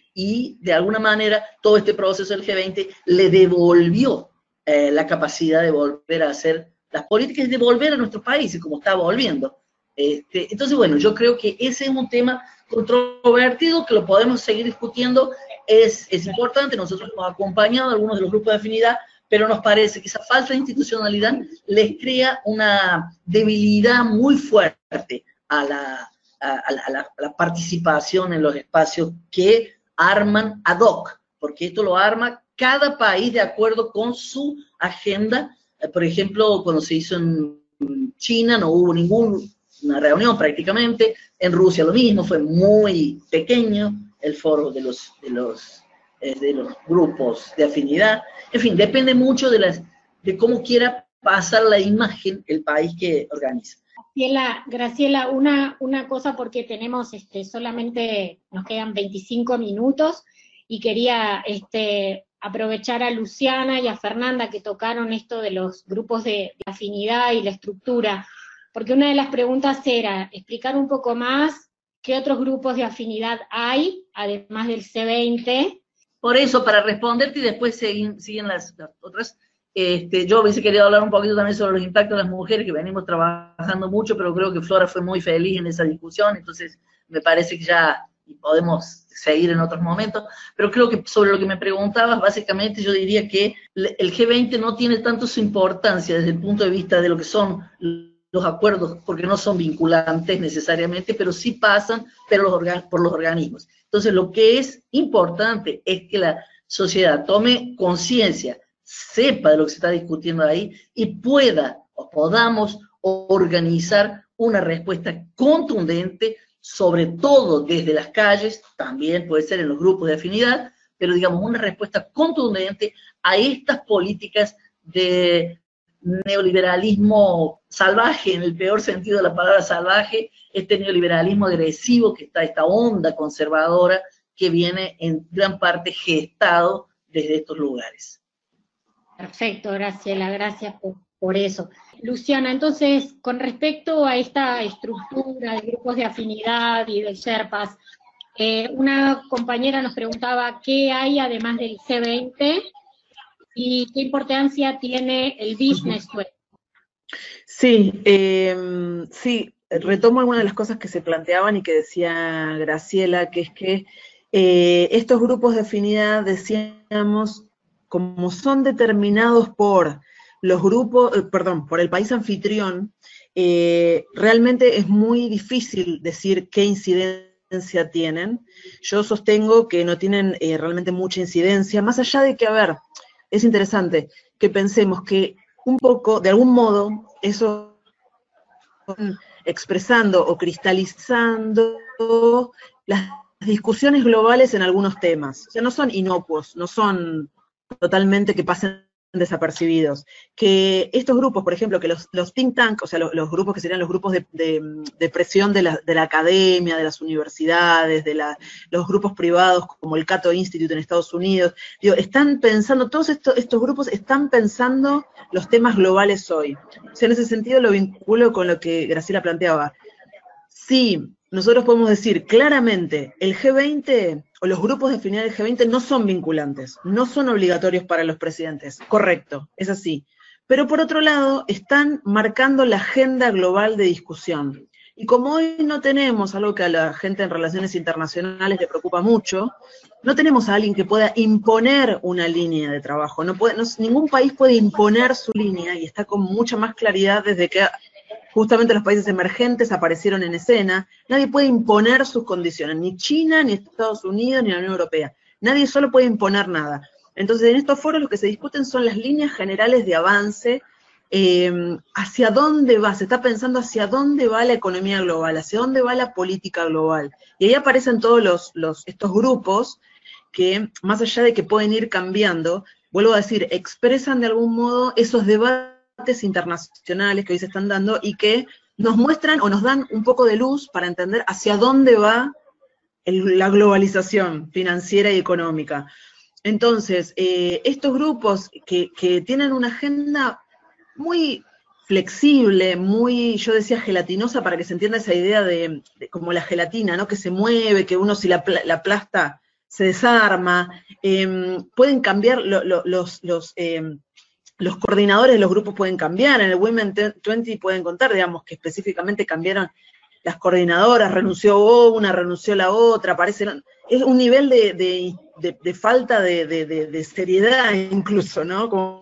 Y de alguna manera todo este proceso del G veinte le devolvió eh, la capacidad de volver a hacer las políticas y de volver a nuestros países como está volviendo. Este, entonces, bueno, yo creo que ese es un tema controvertido que lo podemos seguir discutiendo, es, es importante, nosotros hemos acompañado a algunos de los grupos de afinidad, pero nos parece que esa falta de institucionalidad les crea una debilidad muy fuerte a la, a, a la, a la participación en los espacios que arman ad hoc, porque esto lo arma cada país de acuerdo con su agenda. Por ejemplo, cuando se hizo en China no hubo ningún una reunión prácticamente, en Rusia lo mismo, fue muy pequeño el foro de los, de los, eh, de los grupos de afinidad. En fin, depende mucho de, las, de cómo quiera pasar la imagen el país que organiza. Graciela, Graciela una, una cosa porque tenemos este, solamente, nos quedan veinticinco minutos, y quería este, aprovechar a Luciana y a Fernanda que tocaron esto de los grupos de, de afinidad y la estructura. Porque una de las preguntas era explicar un poco más qué otros grupos de afinidad hay, además del C veinte. Por eso, para responderte y después siguen, siguen las, las otras, este, yo hubiese querido hablar un poquito también sobre los impactos de las mujeres, que venimos trabajando mucho, pero creo que Flora fue muy feliz en esa discusión, entonces me parece que ya podemos seguir en otros momentos, pero creo que sobre lo que me preguntabas, básicamente yo diría que el G veinte no tiene tanto su importancia desde el punto de vista de lo que son los acuerdos, porque no son vinculantes necesariamente, pero sí pasan pero los organ por los organismos. Entonces, lo que es importante es que la sociedad tome conciencia, sepa de lo que se está discutiendo ahí y pueda o podamos organizar una respuesta contundente, sobre todo desde las calles, también puede ser en los grupos de afinidad, pero digamos una respuesta contundente a estas políticas de neoliberalismo salvaje, en el peor sentido de la palabra salvaje, este neoliberalismo agresivo que está, esta onda conservadora que viene en gran parte gestado desde estos lugares. Perfecto, Graciela, gracias por, por eso. Luciana, entonces, con respecto a esta estructura de grupos de afinidad y de Sherpas, eh, una compañera nos preguntaba qué hay además del G veinte y qué importancia tiene el Business Web. Sí, eh, sí, retomo algunas de las cosas que se planteaban y que decía Graciela, que es que eh, estos grupos de afinidad, decíamos, como son determinados por los grupos, eh, perdón, por el país anfitrión, eh, realmente es muy difícil decir qué incidencia tienen. Yo sostengo que no tienen eh, realmente mucha incidencia, más allá de que, a ver, es interesante que pensemos que un poco, de algún modo, eso expresando o cristalizando las discusiones globales en algunos temas. O sea, no son inocuos, no son totalmente que pasen desapercibidos. Que estos grupos, por ejemplo, que los, los think tank, o sea, los, los grupos que serían los grupos de, de, de presión de la, de la academia, de las universidades, de la, los grupos privados como el Cato Institute en Estados Unidos, digo, están pensando, todos estos, estos grupos están pensando los temas globales hoy. O sea, en ese sentido lo vinculo con lo que Graciela planteaba. Sí, nosotros podemos decir claramente, el G veinte o los grupos de afinidad del G veinte no son vinculantes, no son obligatorios para los presidentes, correcto, es así. Pero por otro lado, están marcando la agenda global de discusión. Y como hoy no tenemos algo que a la gente en relaciones internacionales le preocupa mucho, no tenemos a alguien que pueda imponer una línea de trabajo. No puede, no, ningún país puede imponer su línea y está con mucha más claridad desde que justamente los países emergentes aparecieron en escena. Nadie puede imponer sus condiciones, ni China, ni Estados Unidos, ni la Unión Europea. Nadie solo puede imponer nada. Entonces, en estos foros lo que se discuten son las líneas generales de avance, eh, hacia dónde va, se está pensando hacia dónde va la economía global, hacia dónde va la política global. Y ahí aparecen todos los, los, estos grupos que, más allá de que pueden ir cambiando, vuelvo a decir, expresan de algún modo esos debates internacionales que hoy se están dando y que nos muestran o nos dan un poco de luz para entender hacia dónde va el, la globalización financiera y económica. Entonces, eh, estos grupos que, que tienen una agenda muy flexible, muy, yo decía gelatinosa para que se entienda esa idea de, de como la gelatina, ¿no? Que se mueve, que uno si la, la aplasta se desarma, eh, pueden cambiar lo, lo, los, los eh, los coordinadores de los grupos pueden cambiar, en el Women veinte pueden contar, digamos, que específicamente cambiaron las coordinadoras, renunció una, renunció la otra, aparecen, es un nivel de, de, de, de falta de, de, de, de seriedad incluso, ¿no? Como,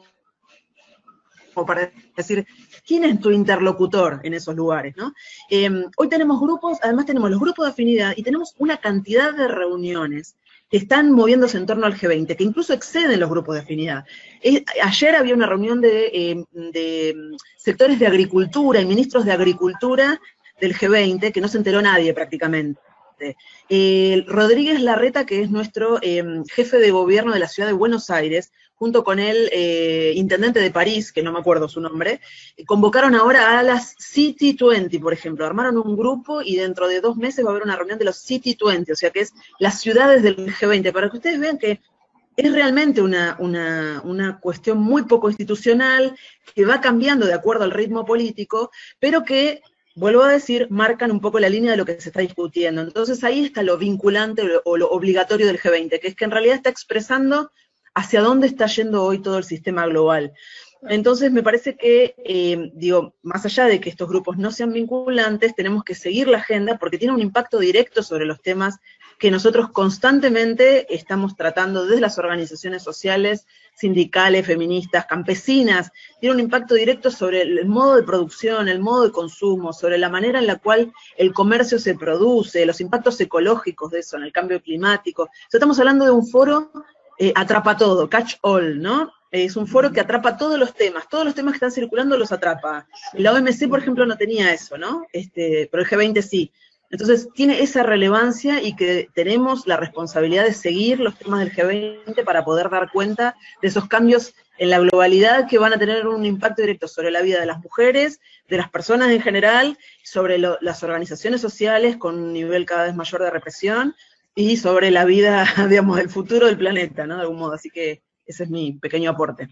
como para decir, ¿quién es tu interlocutor en esos lugares, no? Eh, hoy tenemos grupos, además tenemos los grupos de afinidad y tenemos una cantidad de reuniones que están moviéndose en torno al G veinte, que incluso exceden los grupos de afinidad. Eh, ayer había una reunión de, eh, de sectores de agricultura y ministros de agricultura del G veinte, que no se enteró nadie prácticamente. Eh, Rodríguez Larreta, que es nuestro eh, jefe de gobierno de la ciudad de Buenos Aires, junto con el eh, intendente de París, que no me acuerdo su nombre, eh, convocaron ahora a las City veinte, por ejemplo, armaron un grupo y dentro de dos meses va a haber una reunión de los City veinte, o sea que es las ciudades del G veinte, para que ustedes vean que es realmente una, una, una cuestión muy poco institucional, que va cambiando de acuerdo al ritmo político, pero que, vuelvo a decir, marcan un poco la línea de lo que se está discutiendo. Entonces ahí está lo vinculante o lo obligatorio del G veinte, que es que en realidad está expresando hacia dónde está yendo hoy todo el sistema global. Entonces me parece que, eh, digo, más allá de que estos grupos no sean vinculantes, tenemos que seguir la agenda porque tiene un impacto directo sobre los temas que nosotros constantemente estamos tratando desde las organizaciones sociales, sindicales, feministas, campesinas. Tiene un impacto directo sobre el modo de producción, el modo de consumo, sobre la manera en la cual el comercio se produce, los impactos ecológicos de eso, en el cambio climático. O sea, estamos hablando de un foro eh, atrapa todo, catch all, ¿no? Es un foro que atrapa todos los temas, todos los temas que están circulando los atrapa. La O M C, por ejemplo, no tenía eso, ¿no? Este, pero el G veinte sí. Entonces, tiene esa relevancia y que tenemos la responsabilidad de seguir los temas del G veinte para poder dar cuenta de esos cambios en la globalidad que van a tener un impacto directo sobre la vida de las mujeres, de las personas en general, sobre lo, las organizaciones sociales con un nivel cada vez mayor de represión y sobre la vida, digamos, del futuro del planeta, ¿no? De algún modo, así que ese es mi pequeño aporte.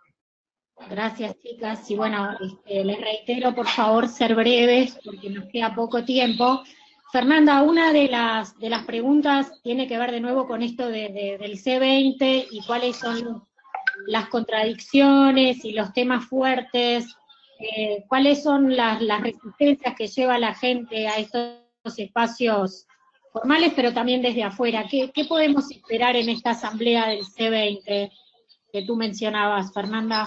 Gracias, chicas. Y bueno, este, les reitero, por favor, ser breves, porque nos queda poco tiempo. Fernanda, una de las, de las preguntas tiene que ver de nuevo con esto de, de, del G veinte y cuáles son las contradicciones y los temas fuertes, eh, cuáles son las, las resistencias que lleva la gente a estos espacios formales, pero también desde afuera. ¿Qué, qué podemos esperar en esta asamblea del G veinte que tú mencionabas, Fernanda?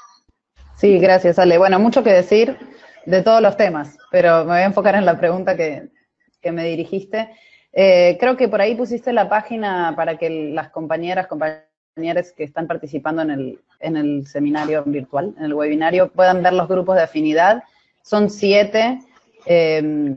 Sí, gracias, Ale. Bueno, mucho que decir de todos los temas, pero me voy a enfocar en la pregunta que, que me dirigiste. Eh, creo que por ahí pusiste la página para que las compañeras, compañeros que están participando en el, en el seminario virtual, en el webinario, puedan ver los grupos de afinidad. Son siete, eh,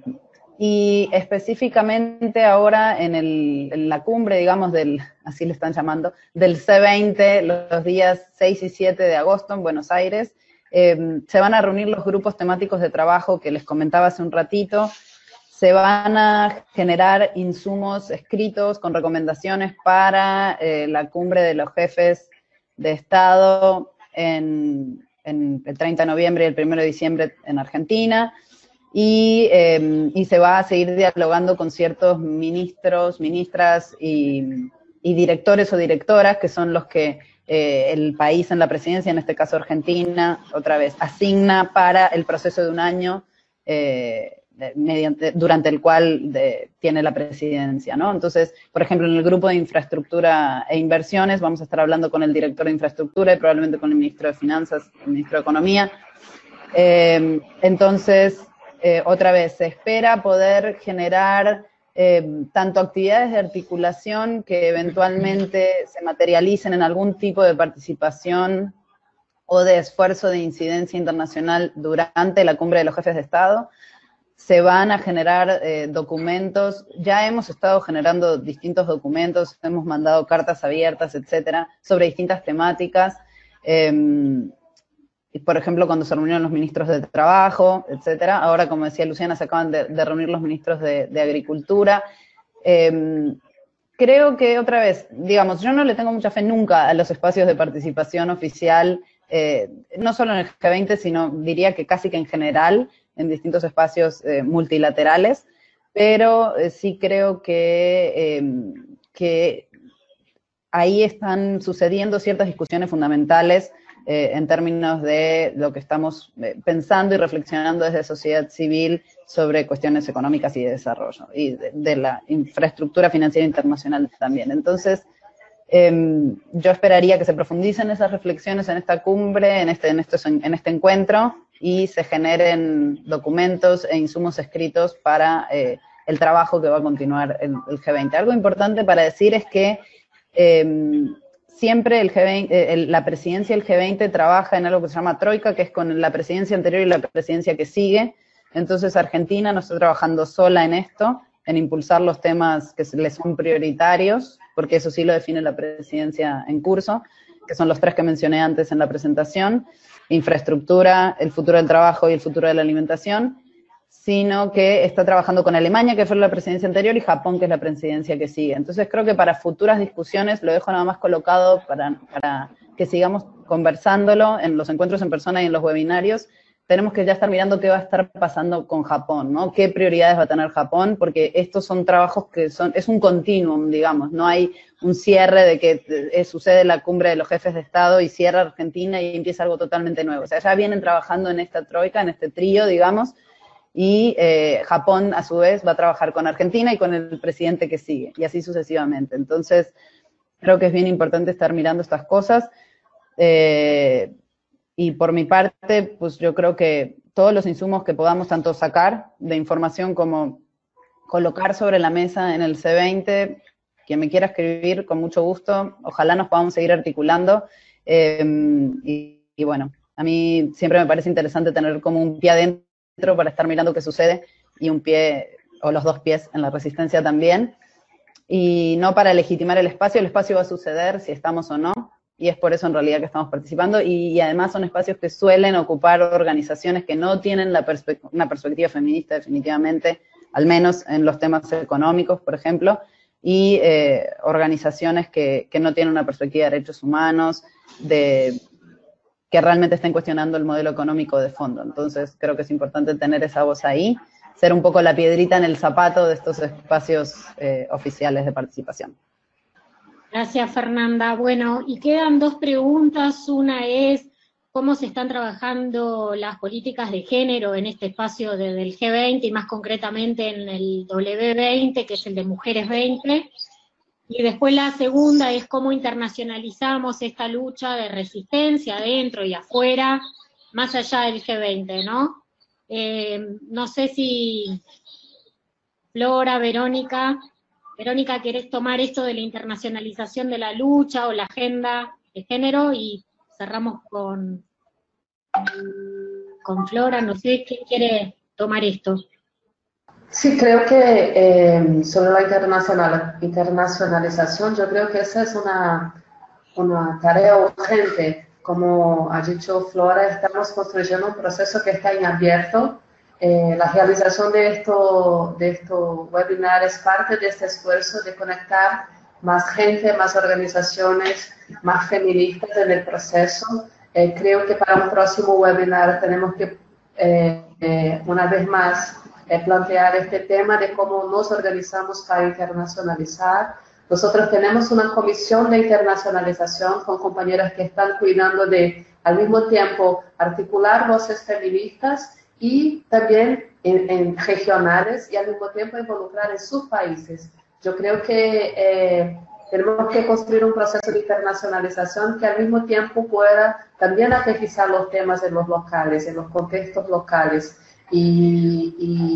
y específicamente ahora en, el, en la cumbre, digamos, del, así le están llamando, del G veinte, los días seis y siete de agosto en Buenos Aires, eh, se van a reunir los grupos temáticos de trabajo que les comentaba hace un ratito. Se van a generar insumos escritos con recomendaciones para eh, la cumbre de los jefes de Estado en, en el treinta de noviembre y el primero de diciembre en Argentina. Y, eh, y se va a seguir dialogando con ciertos ministros, ministras y, y directores o directoras, que son los que eh, el país en la presidencia, en este caso Argentina, otra vez, asigna para el proceso de un año eh, de, mediante, durante el cual de, tiene la presidencia, ¿no? Entonces, por ejemplo, en el grupo de infraestructura e inversiones vamos a estar hablando con el director de infraestructura y probablemente con el ministro de Finanzas, el ministro de Economía. Eh, entonces, Eh, otra vez, se espera poder generar eh, tanto actividades de articulación que eventualmente se materialicen en algún tipo de participación o de esfuerzo de incidencia internacional durante la cumbre de los jefes de Estado. Se van a generar eh, documentos, ya hemos estado generando distintos documentos, hemos mandado cartas abiertas, etcétera, sobre distintas temáticas. Eh, Por ejemplo, cuando se reunieron los ministros de Trabajo, etcétera. Ahora, como decía Luciana, se acaban de, de reunir los ministros de, de Agricultura. Eh, creo que, otra vez, digamos, yo no le tengo mucha fe nunca a los espacios de participación oficial, eh, no solo en el G veinte, sino diría que casi que en general, en distintos espacios eh, multilaterales, pero eh, sí creo que, eh, que ahí están sucediendo ciertas discusiones fundamentales Eh, en términos de lo que estamos eh, pensando y reflexionando desde sociedad civil sobre cuestiones económicas y de desarrollo, y de, de la infraestructura financiera internacional también. Entonces, eh, yo esperaría que se profundicen esas reflexiones en esta cumbre, en este, en, estos, en este encuentro, y se generen documentos e insumos escritos para eh, el trabajo que va a continuar el, el G veinte. Algo importante para decir es que eh, siempre el G veinte, el, la presidencia del G veinte trabaja en algo que se llama troika, que es con la presidencia anterior y la presidencia que sigue. Entonces Argentina no está trabajando sola en esto, en impulsar los temas que les son prioritarios, porque eso sí lo define la presidencia en curso, que son los tres que mencioné antes en la presentación: infraestructura, el futuro del trabajo y el futuro de la alimentación, sino que está trabajando con Alemania, que fue la presidencia anterior, y Japón, que es la presidencia que sigue. Entonces creo que para futuras discusiones, lo dejo nada más colocado para, para que sigamos conversándolo en los encuentros en persona y en los webinarios, tenemos que ya estar mirando qué va a estar pasando con Japón, ¿no? Qué prioridades va a tener Japón, porque estos son trabajos que son, es un continuum, digamos, no hay un cierre de que eh, sucede la cumbre de los jefes de Estado y cierra Argentina y empieza algo totalmente nuevo. O sea, ya vienen trabajando en esta troika, en este trío, digamos, y eh, Japón, a su vez, va a trabajar con Argentina y con el presidente que sigue, y así sucesivamente. Entonces, creo que es bien importante estar mirando estas cosas. Eh, Y por mi parte, pues yo creo que todos los insumos que podamos tanto sacar de información como colocar sobre la mesa en el C veinte, quien me quiera escribir, con mucho gusto, ojalá nos podamos seguir articulando. Eh, y, y bueno, a mí siempre me parece interesante tener como un pie adentro para estar mirando qué sucede y un pie, o los dos pies en la resistencia también. Y no para legitimar el espacio, el espacio va a suceder si estamos o no. Y es por eso en realidad que estamos participando, y, y además son espacios que suelen ocupar organizaciones que no tienen la perspe una perspectiva feminista definitivamente, al menos en los temas económicos, por ejemplo, y eh, organizaciones que, que no tienen una perspectiva de derechos humanos, de, que realmente estén cuestionando el modelo económico de fondo. Entonces creo que es importante tener esa voz ahí, ser un poco la piedrita en el zapato de estos espacios eh, oficiales de participación. Gracias, Fernanda. Bueno, y quedan dos preguntas. Una es, ¿cómo se están trabajando las políticas de género en este espacio de, del G veinte, y más concretamente en el W veinte, que es el de Mujeres veinte? Y después la segunda es, ¿cómo internacionalizamos esta lucha de resistencia adentro y afuera, más allá del G veinte, ¿no? Eh, no sé si Flora, Verónica... Verónica, ¿querés tomar esto de la internacionalización de la lucha o la agenda de género? Y cerramos con, con Flora, no sé, ¿quién quiere tomar esto? Sí, creo que eh, sobre la internacional, internacionalización, yo creo que esa es una, una tarea urgente. Como ha dicho Flora, estamos construyendo un proceso que está en abierto. Eh, la realización de estos de esto webinar es parte de este esfuerzo de conectar más gente, más organizaciones, más feministas en el proceso. Eh, creo que para un próximo webinar tenemos que, eh, eh, una vez más, eh, plantear este tema de cómo nos organizamos para internacionalizar. Nosotros tenemos una comisión de internacionalización con compañeras que están cuidando de, al mismo tiempo, articular voces feministas y también en, en regionales, y al mismo tiempo involucrar en sus países. Yo creo que eh, tenemos que construir un proceso de internacionalización que al mismo tiempo pueda también aterrizar los temas en los locales, en los contextos locales, y,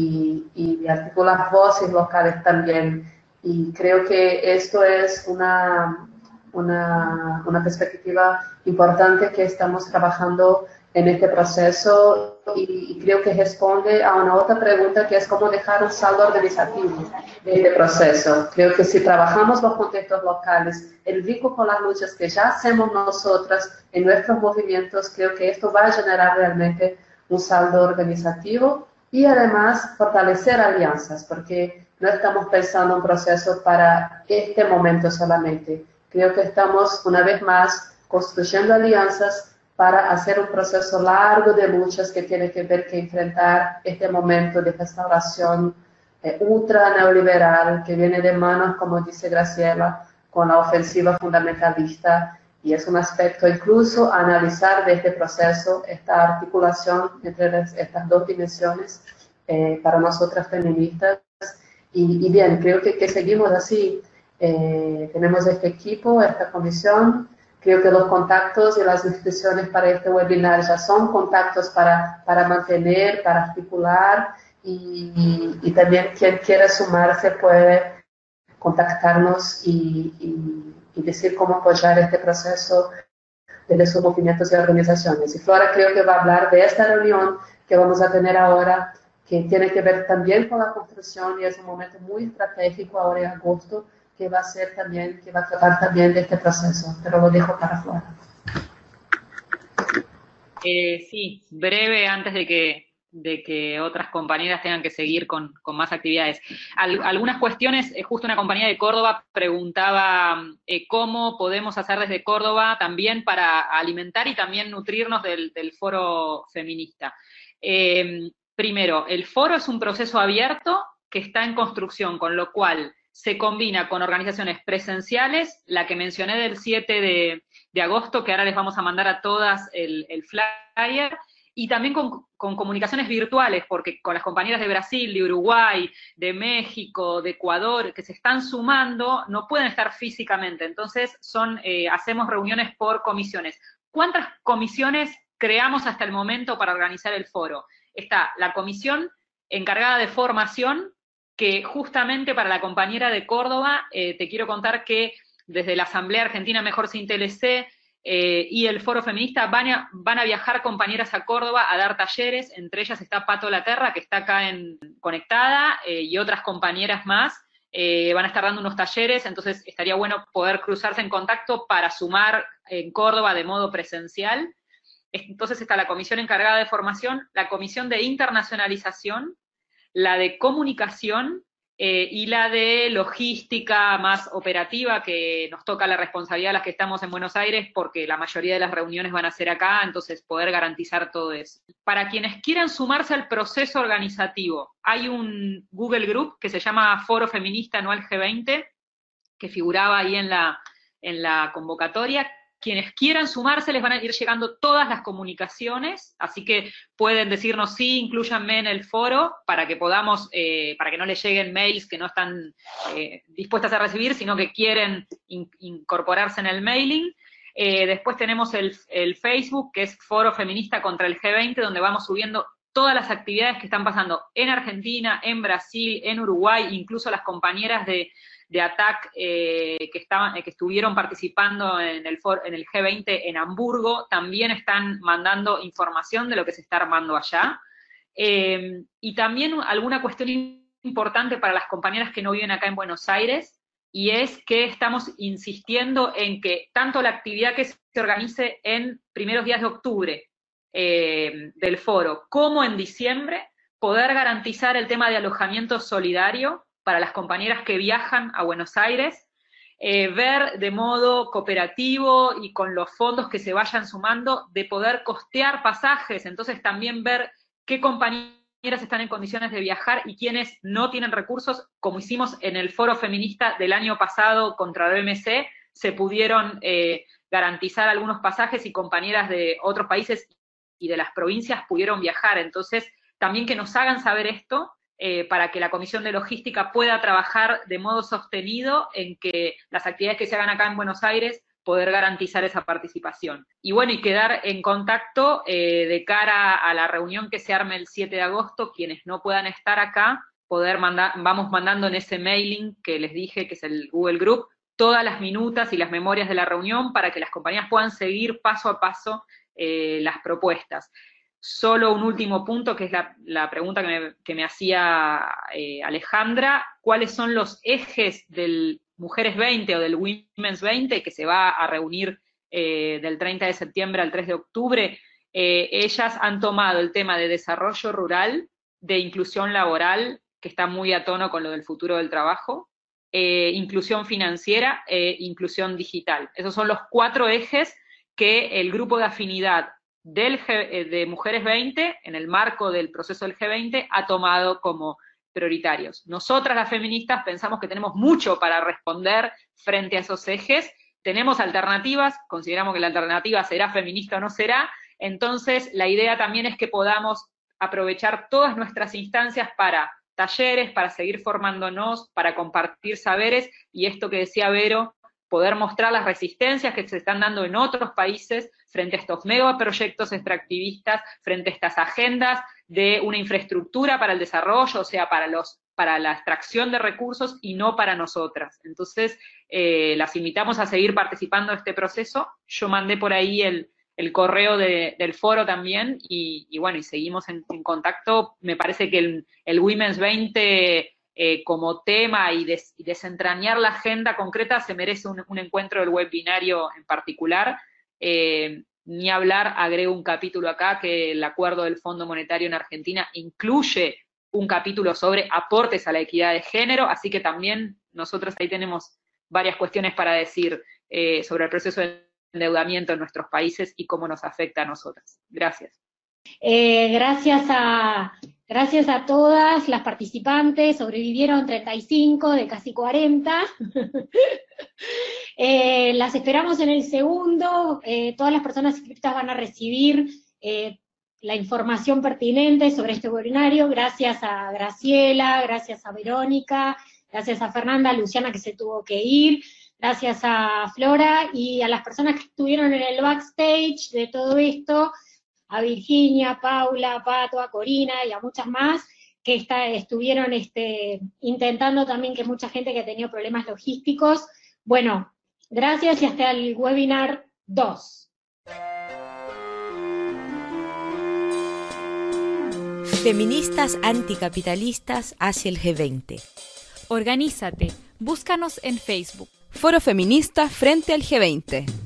y, y articular voces locales también. Y creo que esto es una, una, una perspectiva importante que estamos trabajando en este proceso, y, y creo que responde a una otra pregunta, que es cómo dejar un saldo organizativo de este proceso. Creo que si trabajamos los contextos locales, el vínculo con las luchas que ya hacemos nosotras en nuestros movimientos, creo que esto va a generar realmente un saldo organizativo, y además fortalecer alianzas, porque no estamos pensando un proceso para este momento solamente. Creo que estamos, una vez más, construyendo alianzas para hacer un proceso largo de luchas que tiene que ver que enfrentar este momento de restauración eh, ultra neoliberal que viene de manos, como dice Graciela, con la ofensiva fundamentalista, y es un aspecto incluso a analizar de este proceso, esta articulación entre las, estas dos dimensiones eh, para nosotras feministas. Y, y bien, creo que, que seguimos así. Eh, tenemos este equipo, esta comisión. Creo que los contactos y las inscripciones para este webinar ya son contactos para, para mantener, para articular, y, y, y también quien quiera sumarse puede contactarnos y, y, y decir cómo apoyar este proceso desde sus movimientos y organizaciones. Y Flora creo que va a hablar de esta reunión que vamos a tener ahora, que tiene que ver también con la construcción, y es un momento muy estratégico ahora en agosto, que va a ser también, que va a tratar también de este proceso, pero lo dejo para Flora. Eh, sí, breve antes de que, de que otras compañeras tengan que seguir con, con más actividades. Al, algunas cuestiones, eh, justo una compañera de Córdoba preguntaba eh, cómo podemos hacer desde Córdoba también para alimentar y también nutrirnos del, del foro feminista. Eh, primero, el foro es un proceso abierto que está en construcción, con lo cual se combina con organizaciones presenciales, la que mencioné del siete de agosto, que ahora les vamos a mandar a todas el, el flyer, y también con, con comunicaciones virtuales, porque con las compañeras de Brasil, de Uruguay, de México, de Ecuador, que se están sumando, no pueden estar físicamente, entonces son, eh, hacemos reuniones por comisiones. ¿Cuántas comisiones creamos hasta el momento para organizar el foro? Está la comisión encargada de formación, que justamente para la compañera de Córdoba, eh, te quiero contar que desde la Asamblea Argentina Mejor Sin T L C eh, y el Foro Feminista van a, van a viajar compañeras a Córdoba a dar talleres, entre ellas está Pato Laterra, que está acá en, conectada, eh, y otras compañeras más, eh, van a estar dando unos talleres, entonces estaría bueno poder cruzarse en contacto para sumar en Córdoba de modo presencial. Entonces está la comisión encargada de formación, la comisión de internacionalización, la de comunicación eh, y la de logística más operativa, que nos toca la responsabilidad a las que estamos en Buenos Aires, porque la mayoría de las reuniones van a ser acá, entonces poder garantizar todo eso. Para quienes quieran sumarse al proceso organizativo, hay un Google Group que se llama Foro Feminista Anual G veinte, que figuraba ahí en la, en la convocatoria. Quienes quieran sumarse les van a ir llegando todas las comunicaciones, así que pueden decirnos sí, inclúyanme en el foro, para que podamos, eh, para que no les lleguen mails que no están eh, dispuestas a recibir, sino que quieren in, incorporarse en el mailing. Eh, después tenemos el, el Facebook, que es Foro Feminista contra el G veinte, donde vamos subiendo todas las actividades que están pasando en Argentina, en Brasil, en Uruguay, incluso las compañeras de de A T A C eh, que, estaban, que estuvieron participando en el, for, en el G veinte en Hamburgo, también están mandando información de lo que se está armando allá. Eh, y también alguna cuestión importante para las compañeras que no viven acá en Buenos Aires, y es que estamos insistiendo en que tanto la actividad que se organice en primeros días de octubre eh, del foro, como en diciembre, poder garantizar el tema de alojamiento solidario para las compañeras que viajan a Buenos Aires, eh, ver de modo cooperativo y con los fondos que se vayan sumando, de poder costear pasajes, entonces también ver qué compañeras están en condiciones de viajar y quiénes no tienen recursos, como hicimos en el Foro Feminista del año pasado contra la O M C, se pudieron eh, garantizar algunos pasajes y compañeras de otros países y de las provincias pudieron viajar, entonces también que nos hagan saber esto, Eh, para que la Comisión de Logística pueda trabajar de modo sostenido en que las actividades que se hagan acá en Buenos Aires, poder garantizar esa participación. Y bueno, y quedar en contacto eh, de cara a la reunión que se arme el siete de agosto, quienes no puedan estar acá, poder mandar, vamos mandando en ese mailing que les dije, que es el Google Group, todas las minutas y las memorias de la reunión para que las compañías puedan seguir paso a paso eh, las propuestas. Solo un último punto, que es la, la pregunta que me, que me hacía eh, Alejandra, ¿cuáles son los ejes del Mujeres veinte o del Women's veinte, que se va a reunir eh, del treinta de septiembre al tres de octubre? Eh, ellas han tomado el tema de desarrollo rural, de inclusión laboral, que está muy a tono con lo del futuro del trabajo, eh, inclusión financiera e inclusión digital. Esos son los cuatro ejes que el grupo de afinidad Del G, de Mujeres veinte, en el marco del proceso del G veinte, ha tomado como prioritarios. Nosotras las feministas pensamos que tenemos mucho para responder frente a esos ejes, tenemos alternativas, consideramos que la alternativa será feminista o no será, entonces la idea también es que podamos aprovechar todas nuestras instancias para talleres, para seguir formándonos, para compartir saberes, y esto que decía Vero, poder mostrar las resistencias que se están dando en otros países frente a estos megaproyectos extractivistas, frente a estas agendas de una infraestructura para el desarrollo, o sea, para, los, para la extracción de recursos y no para nosotras. Entonces, eh, las invitamos a seguir participando de este proceso. Yo mandé por ahí el, el correo de, del foro también, y, y bueno, y seguimos en, en contacto. Me parece que el, el Women's veinte... Eh, como tema y, des, y desentrañar la agenda concreta se merece un, un encuentro del webinario en particular. Eh, ni hablar, agrego un capítulo acá, que el acuerdo del Fondo Monetario en Argentina incluye un capítulo sobre aportes a la equidad de género, así que también nosotros ahí tenemos varias cuestiones para decir eh, sobre el proceso de endeudamiento en nuestros países y cómo nos afecta a nosotras. Gracias. Eh, gracias a, gracias a todas las participantes, sobrevivieron treinta y cinco de casi cuarenta. eh, las esperamos en el segundo, eh, todas las personas inscritas van a recibir eh, la información pertinente sobre este webinario, gracias a Graciela, gracias a Verónica, gracias a Fernanda, a Luciana que se tuvo que ir, gracias a Flora y a las personas que estuvieron en el backstage de todo esto, a Virginia, a Paula, a Pato, a Corina y a muchas más, que está, estuvieron este, intentando también, que mucha gente que ha tenido problemas logísticos. Bueno, gracias y hasta el webinar dos. Feministas anticapitalistas hacia el G veinte. Organízate, búscanos en Facebook. Foro Feminista frente al G veinte.